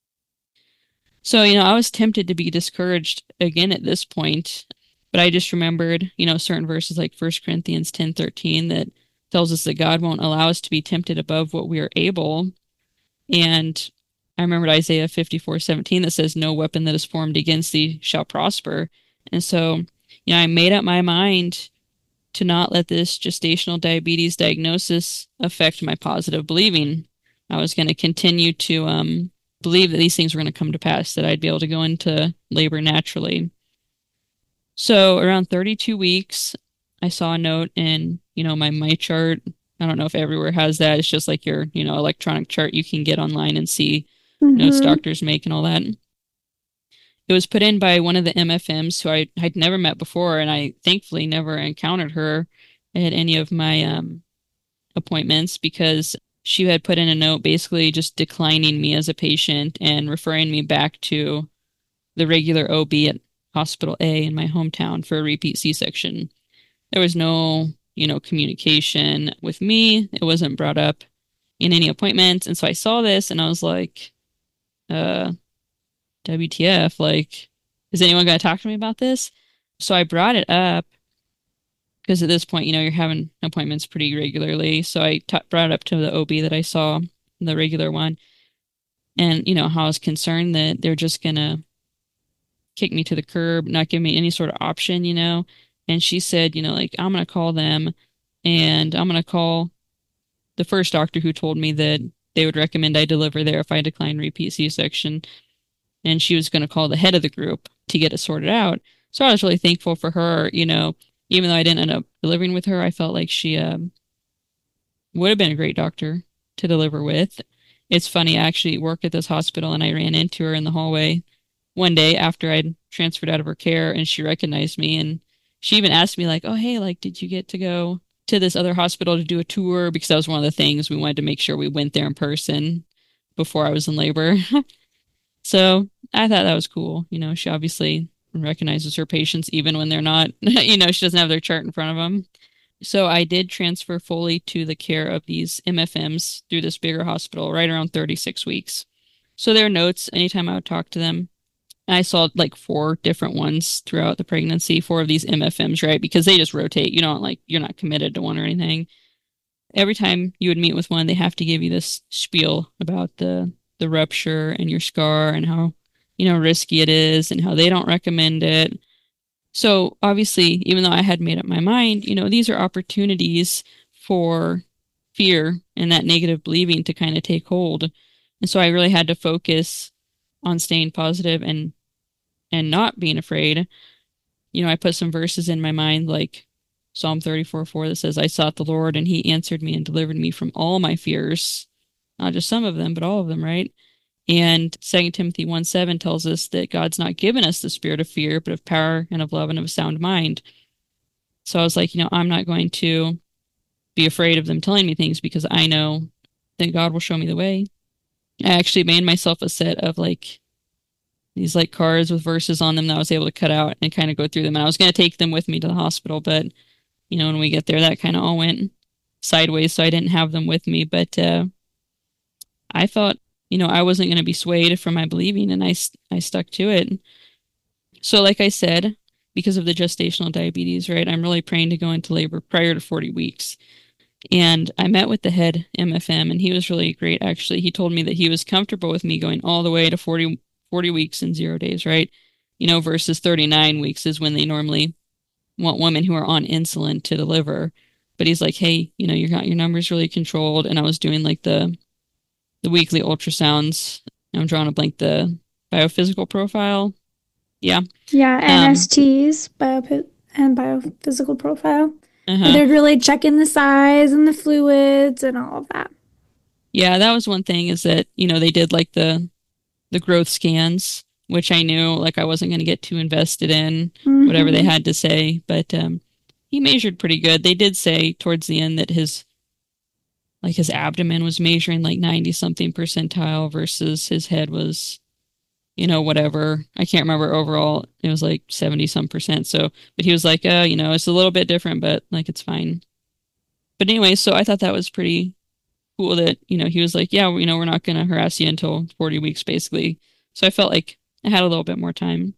So, you know, I was tempted to be discouraged again at this point. But I just remembered, you know, certain verses like First Corinthians ten thirteen that tells us that God won't allow us to be tempted above what we are able. And I remembered Isaiah fifty-four seventeen that says, no weapon that is formed against thee shall prosper. And so, you know, I made up my mind to not let this gestational diabetes diagnosis affect my positive believing. I was going to continue to um, believe that these things were going to come to pass, that I'd be able to go into labor naturally. So around thirty-two weeks, I saw a note in, you know, my my chart. I don't know if everywhere has that. It's just like your, you know, electronic chart you can get online and see Mm-hmm. notes doctors make and all that. It was put in by one of the M F Ms who I had never met before, and I thankfully never encountered her at any of my um, appointments because she had put in a note basically just declining me as a patient and referring me back to the regular O B at Hospital A in my hometown for a repeat C-section. There was no, you know, communication with me. It wasn't brought up in any appointments. And so I saw this and I was like, uh, W T F, like, is anyone going to talk to me about this? So I brought it up because at this point, you know, you're having appointments pretty regularly. So I t- brought it up to the O B that I saw, the regular one. And, you know, how I was concerned that they're just going to kick me to the curb, not give me any sort of option, you know. And she said, you know, like, I'm going to call them and I'm going to call the first doctor who told me that they would recommend I deliver there if I decline repeat C-section. And she was going to call the head of the group to get it sorted out. So I was really thankful for her, you know, even though I didn't end up delivering with her, I felt like she um, would have been a great doctor to deliver with. It's funny, I actually worked at this hospital and I ran into her in the hallway one day after I'd transferred out of her care and she recognized me. And she even asked me like, oh, hey, like, did you get to go to this other hospital to do a tour? Because that was one of the things we wanted to make sure we went there in person before I was in labor. So I thought that was cool. You know, she obviously recognizes her patients even when they're not, you know, she doesn't have their chart in front of them. So I did transfer fully to the care of these M F Ms through this bigger hospital right around thirty-six weeks. So there are notes anytime I would talk to them. And I saw like four different ones throughout the pregnancy, four of these M F Ms, right? Because they just rotate. You don't like, you're not committed to one or anything. Every time you would meet with one, they have to give you this spiel about the the rupture and your scar and how, you know, risky it is and how they don't recommend it. So obviously, even though I had made up my mind, you know, these are opportunities for fear and that negative believing to kind of take hold. And so I really had to focus on staying positive and and not being afraid. You know, I put some verses in my mind like Psalm thirty-four four that says, I sought the Lord and he answered me and delivered me from all my fears. Not just some of them, but all of them, right? And Second Timothy one seven tells us that God's not given us the spirit of fear, but of power and of love and of a sound mind. So I was like, you know, I'm not going to be afraid of them telling me things because I know that God will show me the way. I actually made myself a set of like these like cards with verses on them that I was able to cut out and kind of go through them. And I was going to take them with me to the hospital, but you know, when we get there, that kind of all went sideways, so I didn't have them with me. But uh, I thought, you know, I wasn't going to be swayed from my believing, and I, I stuck to it. So like I said, because of the gestational diabetes, right, I'm really praying to go into labor prior to forty weeks. And I met with the head M F M, and he was really great, actually. He told me that he was comfortable with me going all the way to forty, forty weeks in zero days, right? You know, versus thirty-nine weeks is when they normally want women who are on insulin to deliver. But he's like, hey, you know, you got your numbers really controlled. And I was doing like the the weekly ultrasounds. I'm drawing a blank, the biophysical profile. Yeah. Yeah, Um, N S Ts, bio and biophysical profile. uh-huh. They're really checking the size and the fluids and all of that. Yeah, that was one thing is that, you know, they did like the the growth scans, which I knew like I wasn't going to get too invested in Mm-hmm. whatever they had to say, but um, he measured pretty good. They did say towards the end that his like his abdomen was measuring like ninety something percentile versus his head was, you know, whatever. I can't remember overall. It was like seventy some percent. So, but he was like, uh, you know, it's a little bit different, but like it's fine. But anyway, so I thought that was pretty cool that, you know, he was like, yeah, you know, we're not going to harass you until forty weeks, basically. So I felt like I had a little bit more time.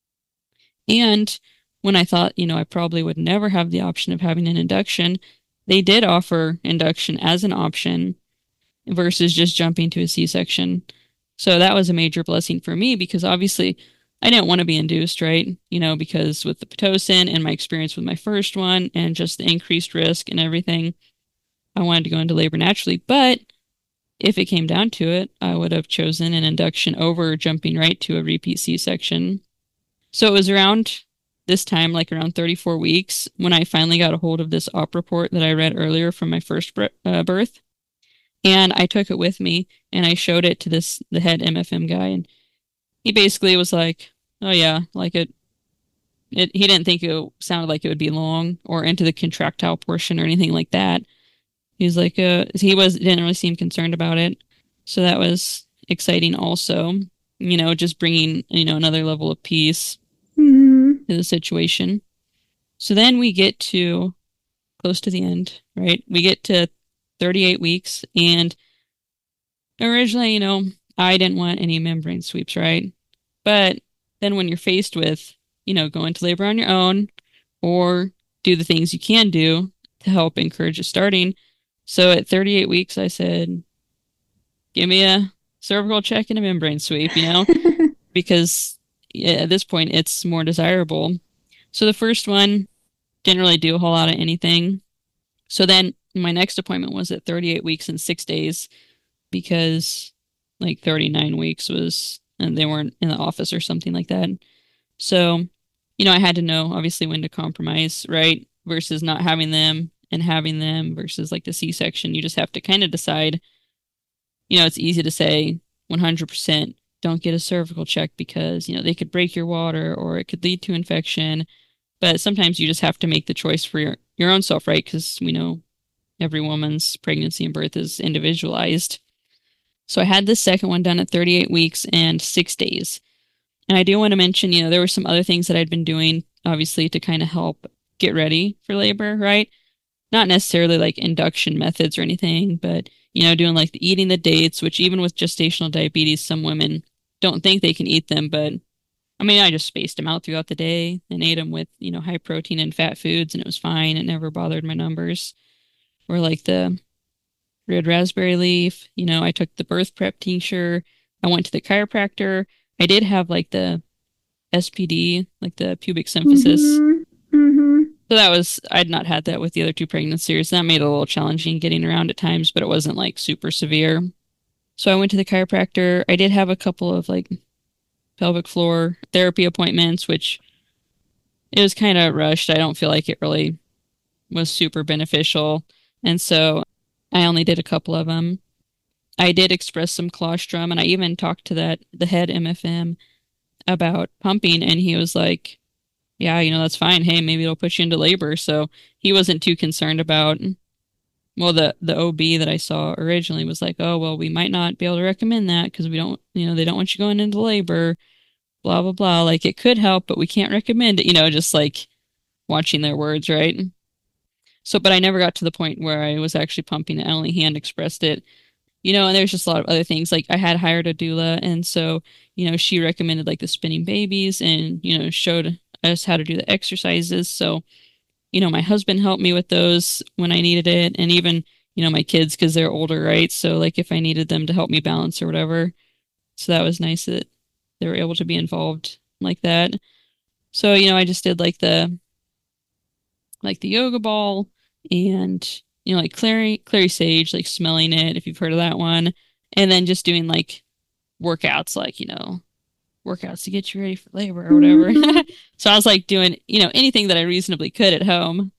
And when I thought, you know, I probably would never have the option of having an induction, they did offer induction as an option versus just jumping to a C-section. So that was a major blessing for me because obviously I didn't want to be induced, right? You know, because with the Pitocin and my experience with my first one and just the increased risk and everything, I wanted to go into labor naturally. But if it came down to it, I would have chosen an induction over jumping right to a repeat C-section. So it was around this time, like around thirty-four weeks, when I finally got a hold of this op report that I read earlier from my first uh, birth. And I took it with me and I showed it to this, the head M F M guy. And he basically was like, oh yeah, like it, it, he didn't think it sounded like it would be long or into the contractile portion or anything like that. He was like, uh, he was, didn't really seem concerned about it. So that was exciting also, you know, just bringing, you know, another level of peace Mm-hmm. to the situation. So then we get to close to the end, right? We get to thirty-eight weeks, and originally, you know, I didn't want any membrane sweeps, right? But then when you're faced with, you know, go into labor on your own or do the things you can do to help encourage a starting. So at thirty-eight weeks, I said, give me a cervical check and a membrane sweep, you know, because yeah, at this point, it's more desirable. So the first one didn't really do a whole lot of anything. So then my next appointment was at thirty-eight weeks and six days because like thirty-nine weeks was, and they weren't in the office or something like that. So, you know, I had to know obviously when to compromise, right? Versus not having them and having them versus like the C-section. You just have to kind of decide, you know, it's easy to say one hundred percent don't get a cervical check because, you know, they could break your water or it could lead to infection. But sometimes you just have to make the choice for your, your own self, right? Because we know every woman's pregnancy and birth is individualized. So I had the second one done at thirty-eight weeks and six days. And I do want to mention, you know, there were some other things that I'd been doing, obviously, to kind of help get ready for labor, right? Not necessarily like induction methods or anything, but, you know, doing like the eating the dates, which even with gestational diabetes, some women don't think they can eat them. But I mean, I just spaced them out throughout the day and ate them with, you know, high protein and fat foods, and it was fine. It never bothered my numbers. Or like the red raspberry leaf, you know, I took the birth prep tincture. I went to the chiropractor. I did have like the S P D, like the pubic symphysis. Mm-hmm. Mm-hmm. So that was, I'd not had that with the other two pregnancies. That made it a little challenging getting around at times, but it wasn't like super severe. So I went to the chiropractor. I did have a couple of like pelvic floor therapy appointments, which it was kind of rushed. I don't feel like it really was super beneficial. And so I only did a couple of them. I did express some colostrum, and I even talked to that the head M F M about pumping, and he was like, yeah, you know, that's fine. Hey, maybe it'll put you into labor. So he wasn't too concerned about, well, the, the O B that I saw originally was like, oh, well, we might not be able to recommend that because we don't, you know, they don't want you going into labor, blah, blah, blah. Like it could help, but we can't recommend it, you know, just like watching their words, right? So, but I never got to the point where I was actually pumping it. I only hand expressed it, you know, and there's just a lot of other things. Like I had hired a doula, and so, you know, she recommended like the spinning babies and, you know, showed us how to do the exercises. So, you know, my husband helped me with those when I needed it, and even, you know, my kids because they're older, right? So like if I needed them to help me balance or whatever. So that was nice that they were able to be involved like that. So, you know, I just did like the like the yoga ball and, you know, like clary clary sage, like smelling it, if you've heard of that one. And then just doing like workouts, like, you know, workouts to get you ready for labor or whatever. Mm-hmm. So I was like doing, you know, anything that I reasonably could at home.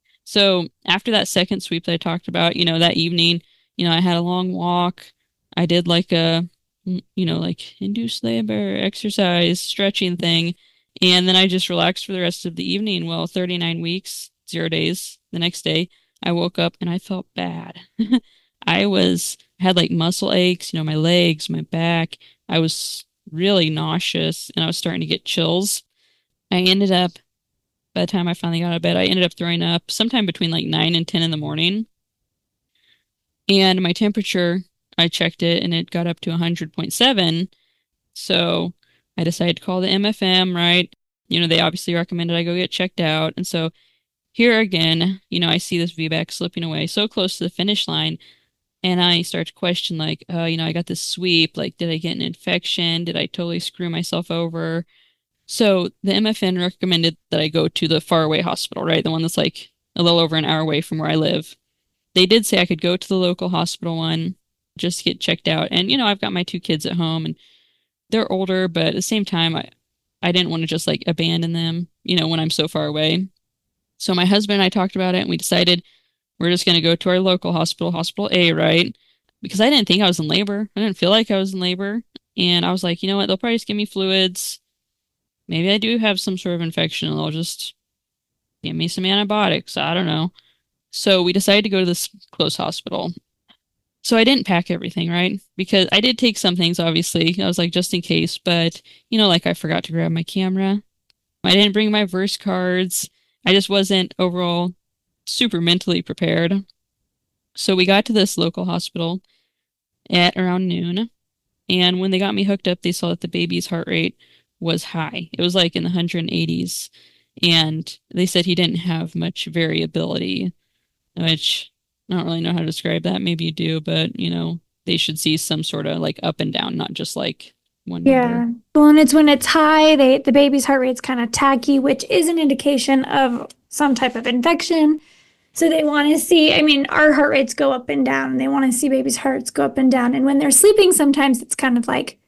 So after that second sweep that I talked about, you know, that evening, you know, I had a long walk. I did like a, you know, like induced labor exercise, stretching thing. And then I just relaxed for the rest of the evening. Well, thirty-nine weeks, zero days. The next day, I woke up and I felt bad. I was, had like muscle aches, you know, my legs, my back. I was really nauseous and I was starting to get chills. I ended up, by the time I finally got out of bed, I ended up throwing up sometime between like nine and ten in the morning. And my temperature, I checked it and it got up to one hundred point seven. So I decided to call the M F M, right? You know, they obviously recommended I go get checked out. And so here again, you know, I see this V BAC slipping away so close to the finish line. And I start to question, like, uh, you know, I got this sweep. Like, did I get an infection? Did I totally screw myself over? So the M F N recommended that I go to the faraway hospital, right? The one that's like a little over an hour away from where I live. They did say I could go to the local hospital one just to get checked out. And, you know, I've got my two kids at home and they're older, but at the same time, I, I didn't want to just like abandon them, you know, when I'm so far away. So my husband and I talked about it and we decided we're just going to go to our local hospital, Hospital A, right? Because I didn't think I was in labor. I didn't feel like I was in labor. And I was like, you know what? They'll probably just give me fluids. Maybe I do have some sort of infection and they'll just give me some antibiotics. I don't know. So we decided to go to this close hospital. So I didn't pack everything, right? Because I did take some things, obviously. I was like, just in case. But, you know, like I forgot to grab my camera. I didn't bring my verse cards. I just wasn't overall super mentally prepared. So we got to this local hospital at around noon. And when they got me hooked up, they saw that the baby's heart rate was high. It was like in the one hundred eighties. And they said he didn't have much variability, which I don't really know how to describe that. Maybe you do, but, you know, they should see some sort of like up and down, not just like one Yeah. number. Well, and it's when it's high, they the baby's heart rate's kind of tacky, which is an indication of some type of infection. So they want to see, I mean, our heart rates go up and down, and they want to see babies' hearts go up and down. And when they're sleeping, sometimes it's kind of like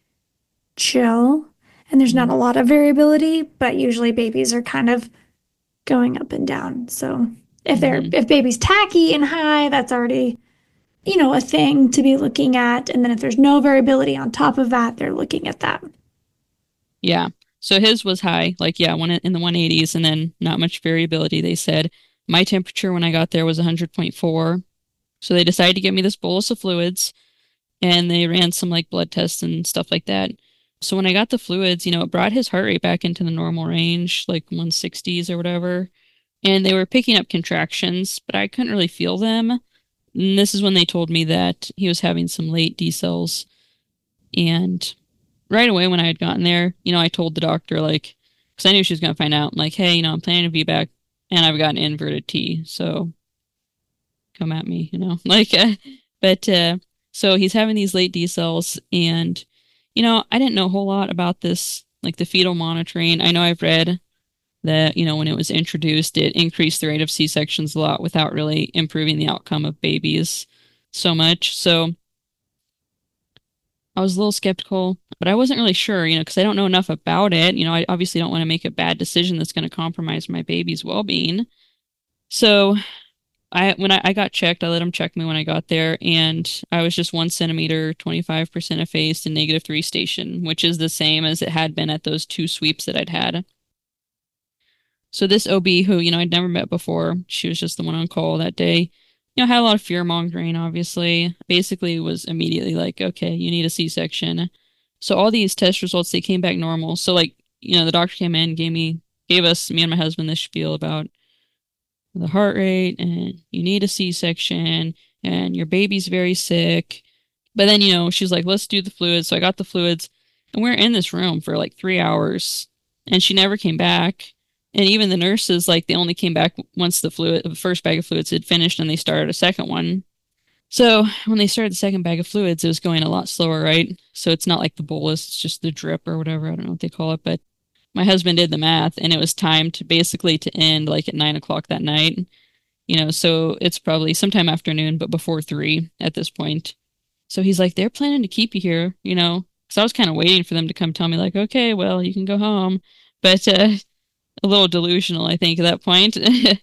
chill, and there's not a lot of variability, but usually babies are kind of going up and down. So if they're Mhm. if baby's tacky and high, that's already, you know, a thing to be looking at. And then if there's no variability on top of that, they're looking at that. Yeah. So his was high, like, yeah, one in the one eighties, and then not much variability, they said. My temperature when I got there was one hundred point four. So they decided to give me this bolus of fluids. and they ran some like blood tests and stuff like that. So when I got the fluids, you know, it brought his heart rate back into the normal range, like one sixties or whatever. And they were picking up contractions, but I couldn't really feel them. And this is when they told me that he was having some late decels. And right away when I had gotten there, you know, I told the doctor, like, because I knew she was going to find out, like, hey, you know, I'm planning to be back and I've got an inverted T, so come at me, you know, like, uh, but, uh, so he's having these late decels, and, you know, I didn't know a whole lot about this, like the fetal monitoring. I know I've read that, you know, when it was introduced, it increased the rate of C-sections a lot without really improving the outcome of babies so much. So I was a little skeptical, but I wasn't really sure, you know, because I don't know enough about it. You know, I obviously don't want to make a bad decision that's going to compromise my baby's well-being. So I, when I, I got checked, I let him check me when I got there, and I was just one centimeter, twenty-five percent effaced, and negative three station, which is the same as it had been at those two sweeps that I'd had. So this O B, who, you know, I'd never met before, she was just the one on call that day, you know, had a lot of fear mongering, obviously. Basically was immediately like, okay, you need a C-section. So all these test results, they came back normal. So like, you know, the doctor came in, gave me, gave us, me and my husband, this spiel about the heart rate, and you need a C-section, and your baby's very sick. But then, you know, she's like, let's do the fluids. So I got the fluids, and we we're in this room for like three hours, and she never came back. And even the nurses, like, they only came back once the fluid, the first bag of fluids had finished, and they started a second one. So when they started the second bag of fluids, it was going a lot slower, right? So it's not like the bolus, it's just the drip or whatever. I don't know what they call it, but my husband did the math, and it was timed to basically to end like at nine o'clock that night. You know, so it's probably sometime afternoon, but before three at this point. So he's like, they're planning to keep you here, you know, because I was kind of waiting for them to come tell me, like, okay, well, you can go home. But uh, a little delusional, I think, at that point.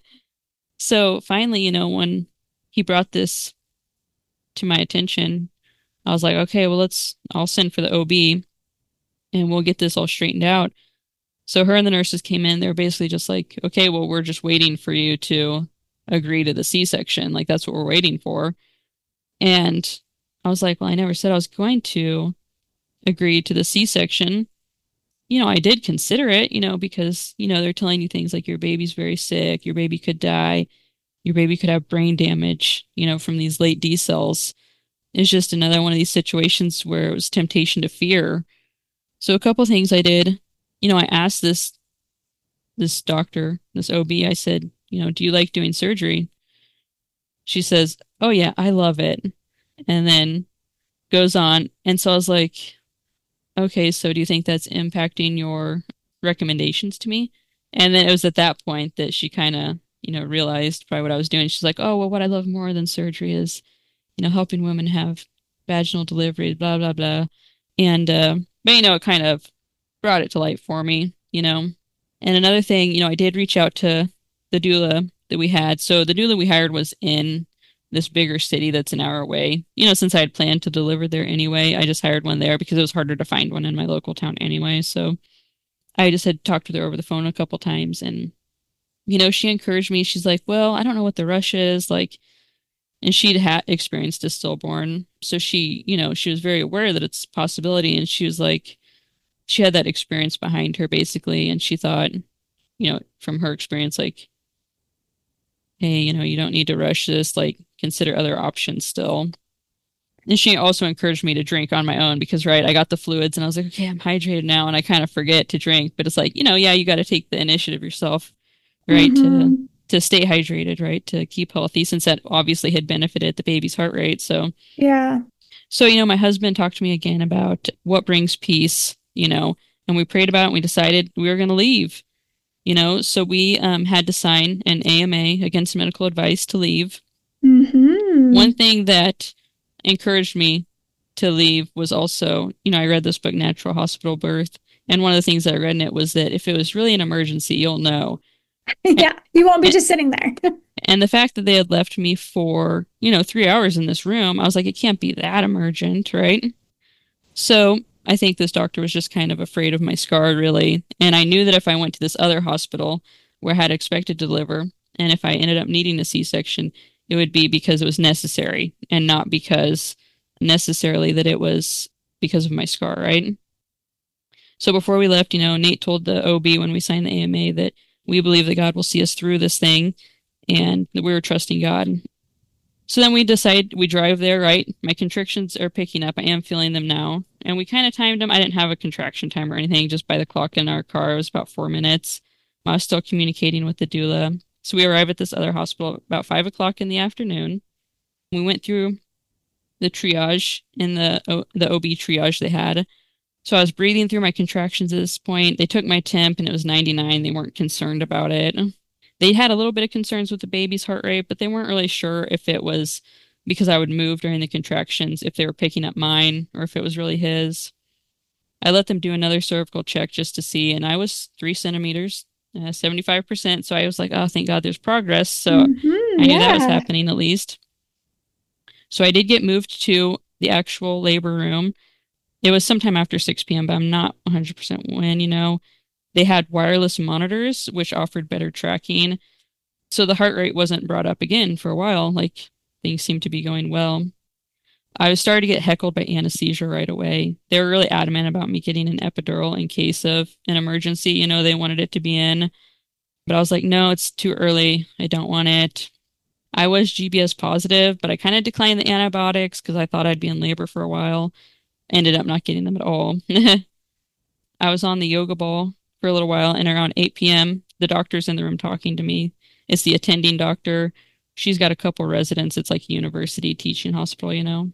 So finally, you know, when he brought this to my attention, I was like, okay, well, let's, I'll send for the O B and we'll get this all straightened out. So her and the nurses came in. They were basically just like, okay, well, we're just waiting for you to agree to the C-section. Like, that's what we're waiting for. And I was like, well, I never said I was going to agree to the C-section. You know, I did consider it, you know, because, you know, they're telling you things like your baby's very sick, your baby could die, your baby could have brain damage, you know, from these late decels. It's just another one of these situations where it was temptation to fear. So a couple of things I did, you know, I asked this, this doctor, this O B, I said, you know, do you like doing surgery? She says, oh yeah, I love it. And then goes on. And so I was like, okay, so do you think that's impacting your recommendations to me? And then it was at that point that she kind of, you know, realized probably what I was doing. She's like, oh, well, what I love more than surgery is, you know, helping women have vaginal delivery, blah, blah, blah. And, uh, but, you know, it kind of brought it to light for me, you know. And another thing, you know, I did reach out to the doula that we had. So the doula we hired was in this bigger city that's an hour away. You know, since I had planned to deliver there anyway, I just hired one there because it was harder to find one in my local town anyway. So I just had talked with her over the phone a couple times, and, you know, she encouraged me. She's like, well, I don't know what the rush is, like, and she'd had experienced a stillborn. So she, you know, she was very aware that it's a possibility. And she was like, she had that experience behind her basically. And she thought, you know, from her experience, like, hey, you know, you don't need to rush this, like, consider other options still. And she also encouraged me to drink on my own because, right, I got the fluids and I was like, okay, I'm hydrated now. And I kind of forget to drink, but it's like, you know, yeah, you got to take the initiative yourself, right, Mm-hmm. to to stay hydrated, right, to keep healthy, since that obviously had benefited the baby's heart rate. So, Yeah. so, you know, my husband talked to me again about what brings peace, you know, and we prayed about it and we decided we were going to leave, you know, so we um, had to sign an A M A against medical advice to leave. Mm-hmm. One thing that encouraged me to leave was also, you know, I read this book, Natural Hospital Birth, and one of the things that I read in it was that if it was really an emergency, you'll know. Yeah, you won't be And, just sitting there. and the fact that they had left me for, you know, three hours in this room, I was like, it can't be that emergent, right? So I think this doctor was just kind of afraid of my scar, really. And I knew that if I went to this other hospital where I had expected to deliver, and if I ended up needing a C-section, it would be because it was necessary and not because necessarily that it was because of my scar, right? So before we left, you know, Nate told the O B when we signed the A M A that we believe that God will see us through this thing and that we were trusting God. So then we decide, we drive there, right? My contractions are picking up. I am feeling them now. And we kind of timed them. I didn't have a contraction time or anything, just by the clock in our car. It was about four minutes. I was still communicating with the doula. So we arrived at this other hospital about five o'clock in the afternoon. We went through the triage in the, o the O B triage they had. So I was breathing through my contractions at this point. They took my temp and it was ninety-nine. They weren't concerned about it. They had a little bit of concerns with the baby's heart rate, but they weren't really sure if it was because I would move during the contractions, if they were picking up mine, or if it was really his. I let them do another cervical check just to see, and I was three centimeters, uh, seventy-five percent. So I was like, oh, thank God there's progress. So Mm-hmm, I knew yeah. that was happening at least. So I did get moved to the actual labor room. It was sometime after six p m, but I'm not one hundred percent when, you know. They had wireless monitors, which offered better tracking. So the heart rate wasn't brought up again for a while. Like, things seemed to be going well. I was starting to get heckled by anesthesia right away. They were really adamant about me getting an epidural in case of an emergency. You know, they wanted it to be in. But I was like, no, it's too early. I don't want it. I was G B S positive, but I kind of declined the antibiotics because I thought I'd be in labor for a while. Ended up not getting them at all. I was on the yoga ball for a little while, and around eight p m, the doctor's in the room talking to me. It's the attending doctor. She's got a couple residents. It's like a university teaching hospital, you know.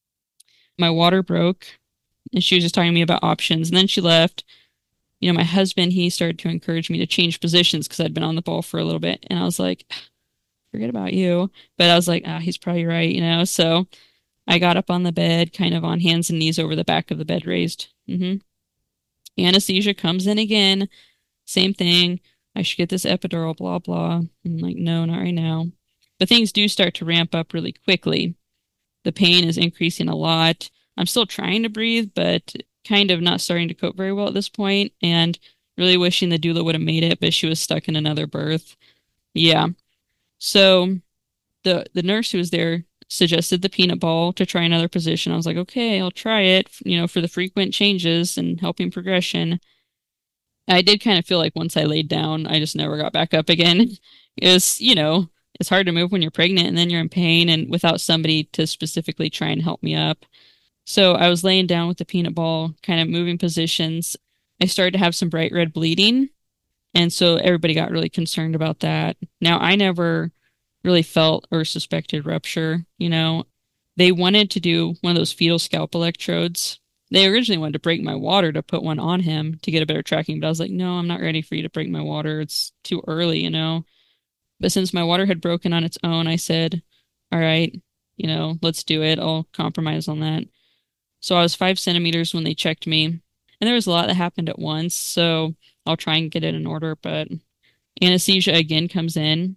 My water broke, and she was just talking to me about options, and then she left. You know, my husband, he started to encourage me to change positions because I'd been on the ball for a little bit, and I was like, forget about you. But I was like, ah, he's probably right, you know. So I got up on the bed, kind of on hands and knees over the back of the bed raised. Mm-hmm. Anesthesia comes in again. Same thing. I should get this epidural, blah, blah. I'm like, no, not right now. But things do start to ramp up really quickly. The pain is increasing a lot. I'm still trying to breathe, but kind of not starting to cope very well at this point, and really wishing the doula would have made it, but she was stuck in another birth. Yeah. So the the nurse who was there suggested the peanut ball to try another position. I was like, okay, I'll try it, you know, for the frequent changes and helping progression. I did kind of feel like once I laid down, I just never got back up again. It was, you know, it's hard to move when you're pregnant and then you're in pain and without somebody to specifically try and help me up. So I was laying down with the peanut ball, kind of moving positions. I started to have some bright red bleeding. And so everybody got really concerned about that. Now, I never really felt or suspected rupture. You know, they wanted to do one of those fetal scalp electrodes. They originally wanted to break my water to put one on him to get a better tracking, but I was like, no, I'm not ready for you to break my water. It's too early, you know. But since my water had broken on its own, I said, all right, you know, let's do it. I'll compromise on that. So I was five centimeters when they checked me, and there was a lot that happened at once, so I'll try and get it in order, but anesthesia again comes in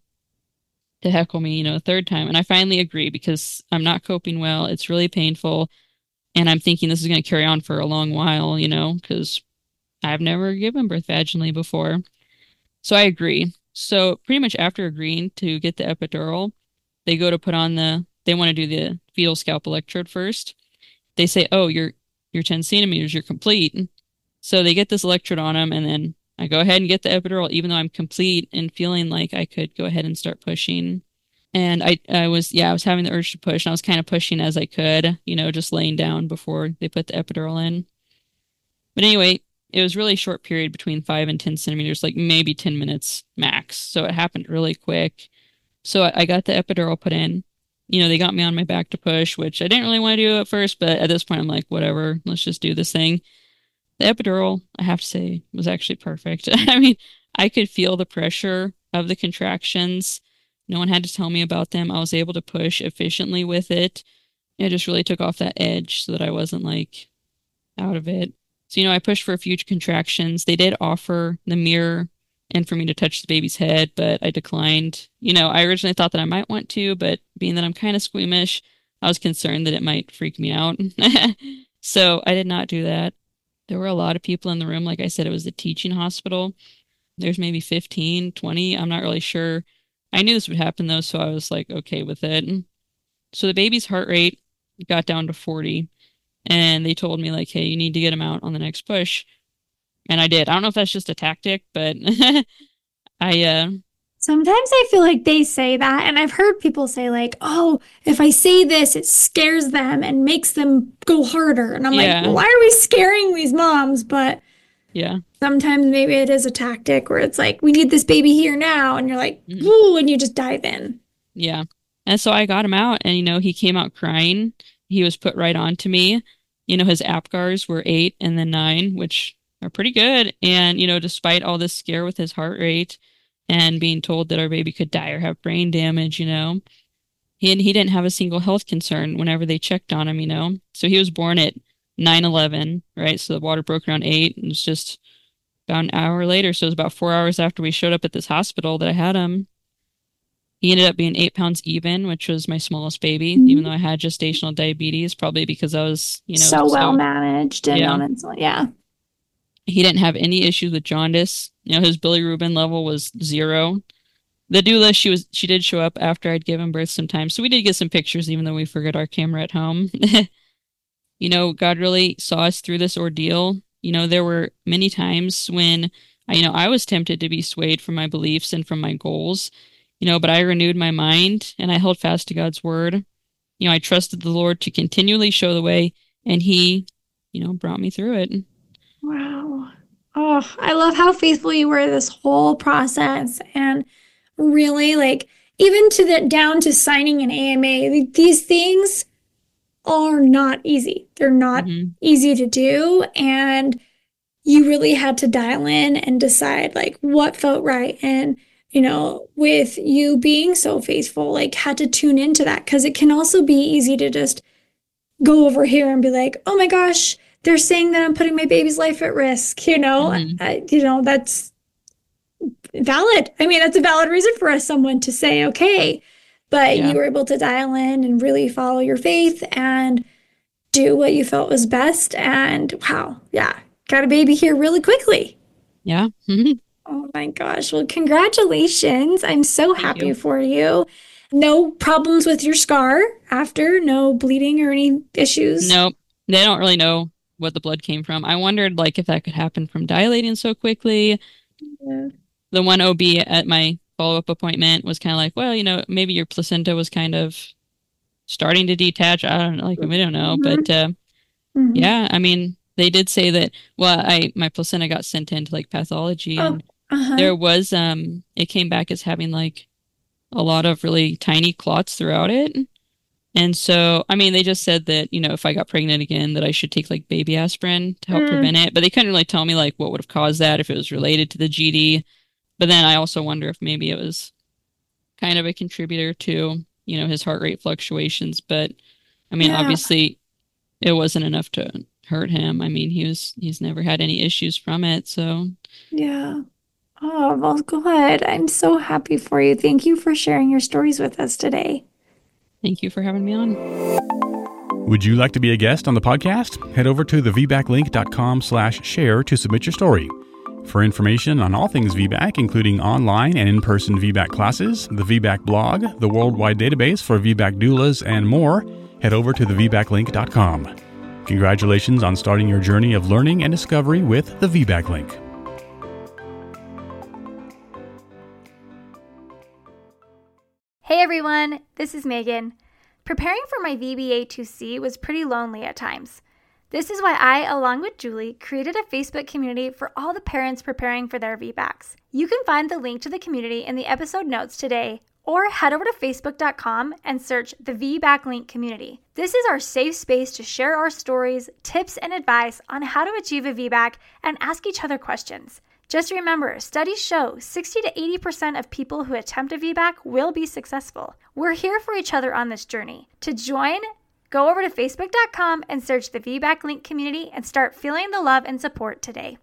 to heckle me, you know, a third time. And I finally agree because I'm not coping well. It's really painful. And I'm thinking this is going to carry on for a long while, you know, because I've never given birth vaginally before. So I agree. So pretty much after agreeing to get the epidural, they go to put on the, they want to do the fetal scalp electrode first. They say, oh, you're, you're ten centimeters, you're complete. So they get this electrode on them, and then I go ahead and get the epidural, even though I'm complete and feeling like I could go ahead and start pushing. And I, I was, yeah, I was having the urge to push, and I was kind of pushing as I could, you know, just laying down before they put the epidural in. But anyway, it was really a short period between five and ten centimeters, like maybe ten minutes max. So it happened really quick. So I, I got the epidural put in. You know, they got me on my back to push, which I didn't really want to do at first, but at this point I'm like, whatever, let's just do this thing. The epidural, I have to say, was actually perfect. I mean, I could feel the pressure of the contractions. No one had to tell me about them. I was able to push efficiently with it. It just really took off that edge so that I wasn't like out of it. So, you know, I pushed for a few contractions. They did offer the mirror and for me to touch the baby's head, but I declined. You know, I originally thought that I might want to, but being that I'm kind of squeamish, I was concerned that it might freak me out. So I did not do that. There were a lot of people in the room. Like I said, it was a teaching hospital. There's maybe fifteen, twenty. I'm not really sure. I knew this would happen though, so I was like okay with it. So the baby's heart rate got down to forty. And they told me like, hey, you need to get him out on the next push. And I did. I don't know if that's just a tactic, but I uh Sometimes I feel like they say that, and I've heard people say like, "Oh, if I say this, it scares them and makes them go harder." And I'm Yeah. like, well, "Why are we scaring these moms?" But yeah. sometimes maybe it is a tactic where it's like, "We need this baby here now," and you're like, Mhm. "Ooh," and you just dive in. Yeah. And so I got him out, and you know, he came out crying. He was put right on to me. You know, his APGARs were eight and then nine, which are pretty good. And, you know, despite all this scare with his heart rate and being told that our baby could die or have brain damage, you know, he, he didn't have a single health concern whenever they checked on him, you know. So he was born at nine eleven, right? So the water broke around eight, and it was just about an hour later. So it was about four hours after we showed up at this hospital that I had him. He ended up being eight pounds even, which was my smallest baby, Mhm. even though I had gestational diabetes, probably because I was, you know, so well managed and yeah. on insulin. Yeah. He didn't have any issues with jaundice. You know, his bilirubin level was zero. The doula, she was, she did show up after I'd given birth sometime, so we did get some pictures, even though we forgot our camera at home. You know, God really saw us through this ordeal. You know, there were many times when, I, you know, I was tempted to be swayed from my beliefs and from my goals. You know, but I renewed my mind and I held fast to God's word. You know, I trusted the Lord to continually show the way, and he, you know, brought me through it. Wow. Oh, I love how faithful you were this whole process, and really like even to the down to signing an A M A. These things are not easy. They're not Mm-hmm. easy to do, and you really had to dial in and decide like what felt right. And you know, with you being so faithful, like had to tune into that, because it can also be easy to just go over here and be like, oh my gosh, they're saying that I'm putting my baby's life at risk. You know, Mm-hmm. I, you know, that's valid. I mean, that's a valid reason for us, someone to say, okay, but Yeah. you were able to dial in and really follow your faith and do what you felt was best. And wow, yeah, got a baby here really quickly. Yeah. Mm-hmm. Oh my gosh. Well, congratulations. I'm so Thank happy you. for you. No problems with your scar after, no bleeding or any issues? Nope. They don't really know what the blood came from. I wondered like if that could happen from dilating so quickly. Yeah. The one O B at my follow-up appointment was kind of like, well, you know, maybe your placenta was kind of starting to detach. I don't know, like we don't know, Mhm. but uh, Mhm. yeah, I mean, they did say that. Well, I my placenta got sent into like pathology, Oh, and uh-huh. there was um, it came back as having like a lot of really tiny clots throughout it. And so, I mean, they just said that, you know, if I got pregnant again, that I should take like baby aspirin to help Mm. prevent it. But they couldn't really tell me like what would have caused that, if it was related to the G D. But then I also wonder if maybe it was kind of a contributor to, you know, his heart rate fluctuations. But I mean, Yeah. obviously it wasn't enough to hurt him. I mean, he was, he's never had any issues from it. So Yeah. Oh, well, good. I'm so happy for you. Thank you for sharing your stories with us today. thank you for having me on. Would you like to be a guest on the podcast? Head over to the v bac link dot com slash share to submit your story. For information on all things V BAC, including online and in-person V BAC classes, the V BAC blog, the worldwide database for V BAC doulas, and more, head over to the v bac link dot com. Congratulations on starting your journey of learning and discovery with the V BAC Link. Hey everyone, this is Megan. Preparing for my V B A two C was pretty lonely at times. This is why I, along with Julie, created a Facebook community for all the parents preparing for their V BACs. You can find the link to the community in the episode notes today, or head over to facebook dot com and search the V BAC Link community. This is our safe space to share our stories, tips, and advice on how to achieve a V BAC and ask each other questions. Just remember, studies show sixty to eighty percent of people who attempt a V BAC will be successful. We're here for each other on this journey. To join, go over to facebook dot com and search the V BAC Link community and start feeling the love and support today.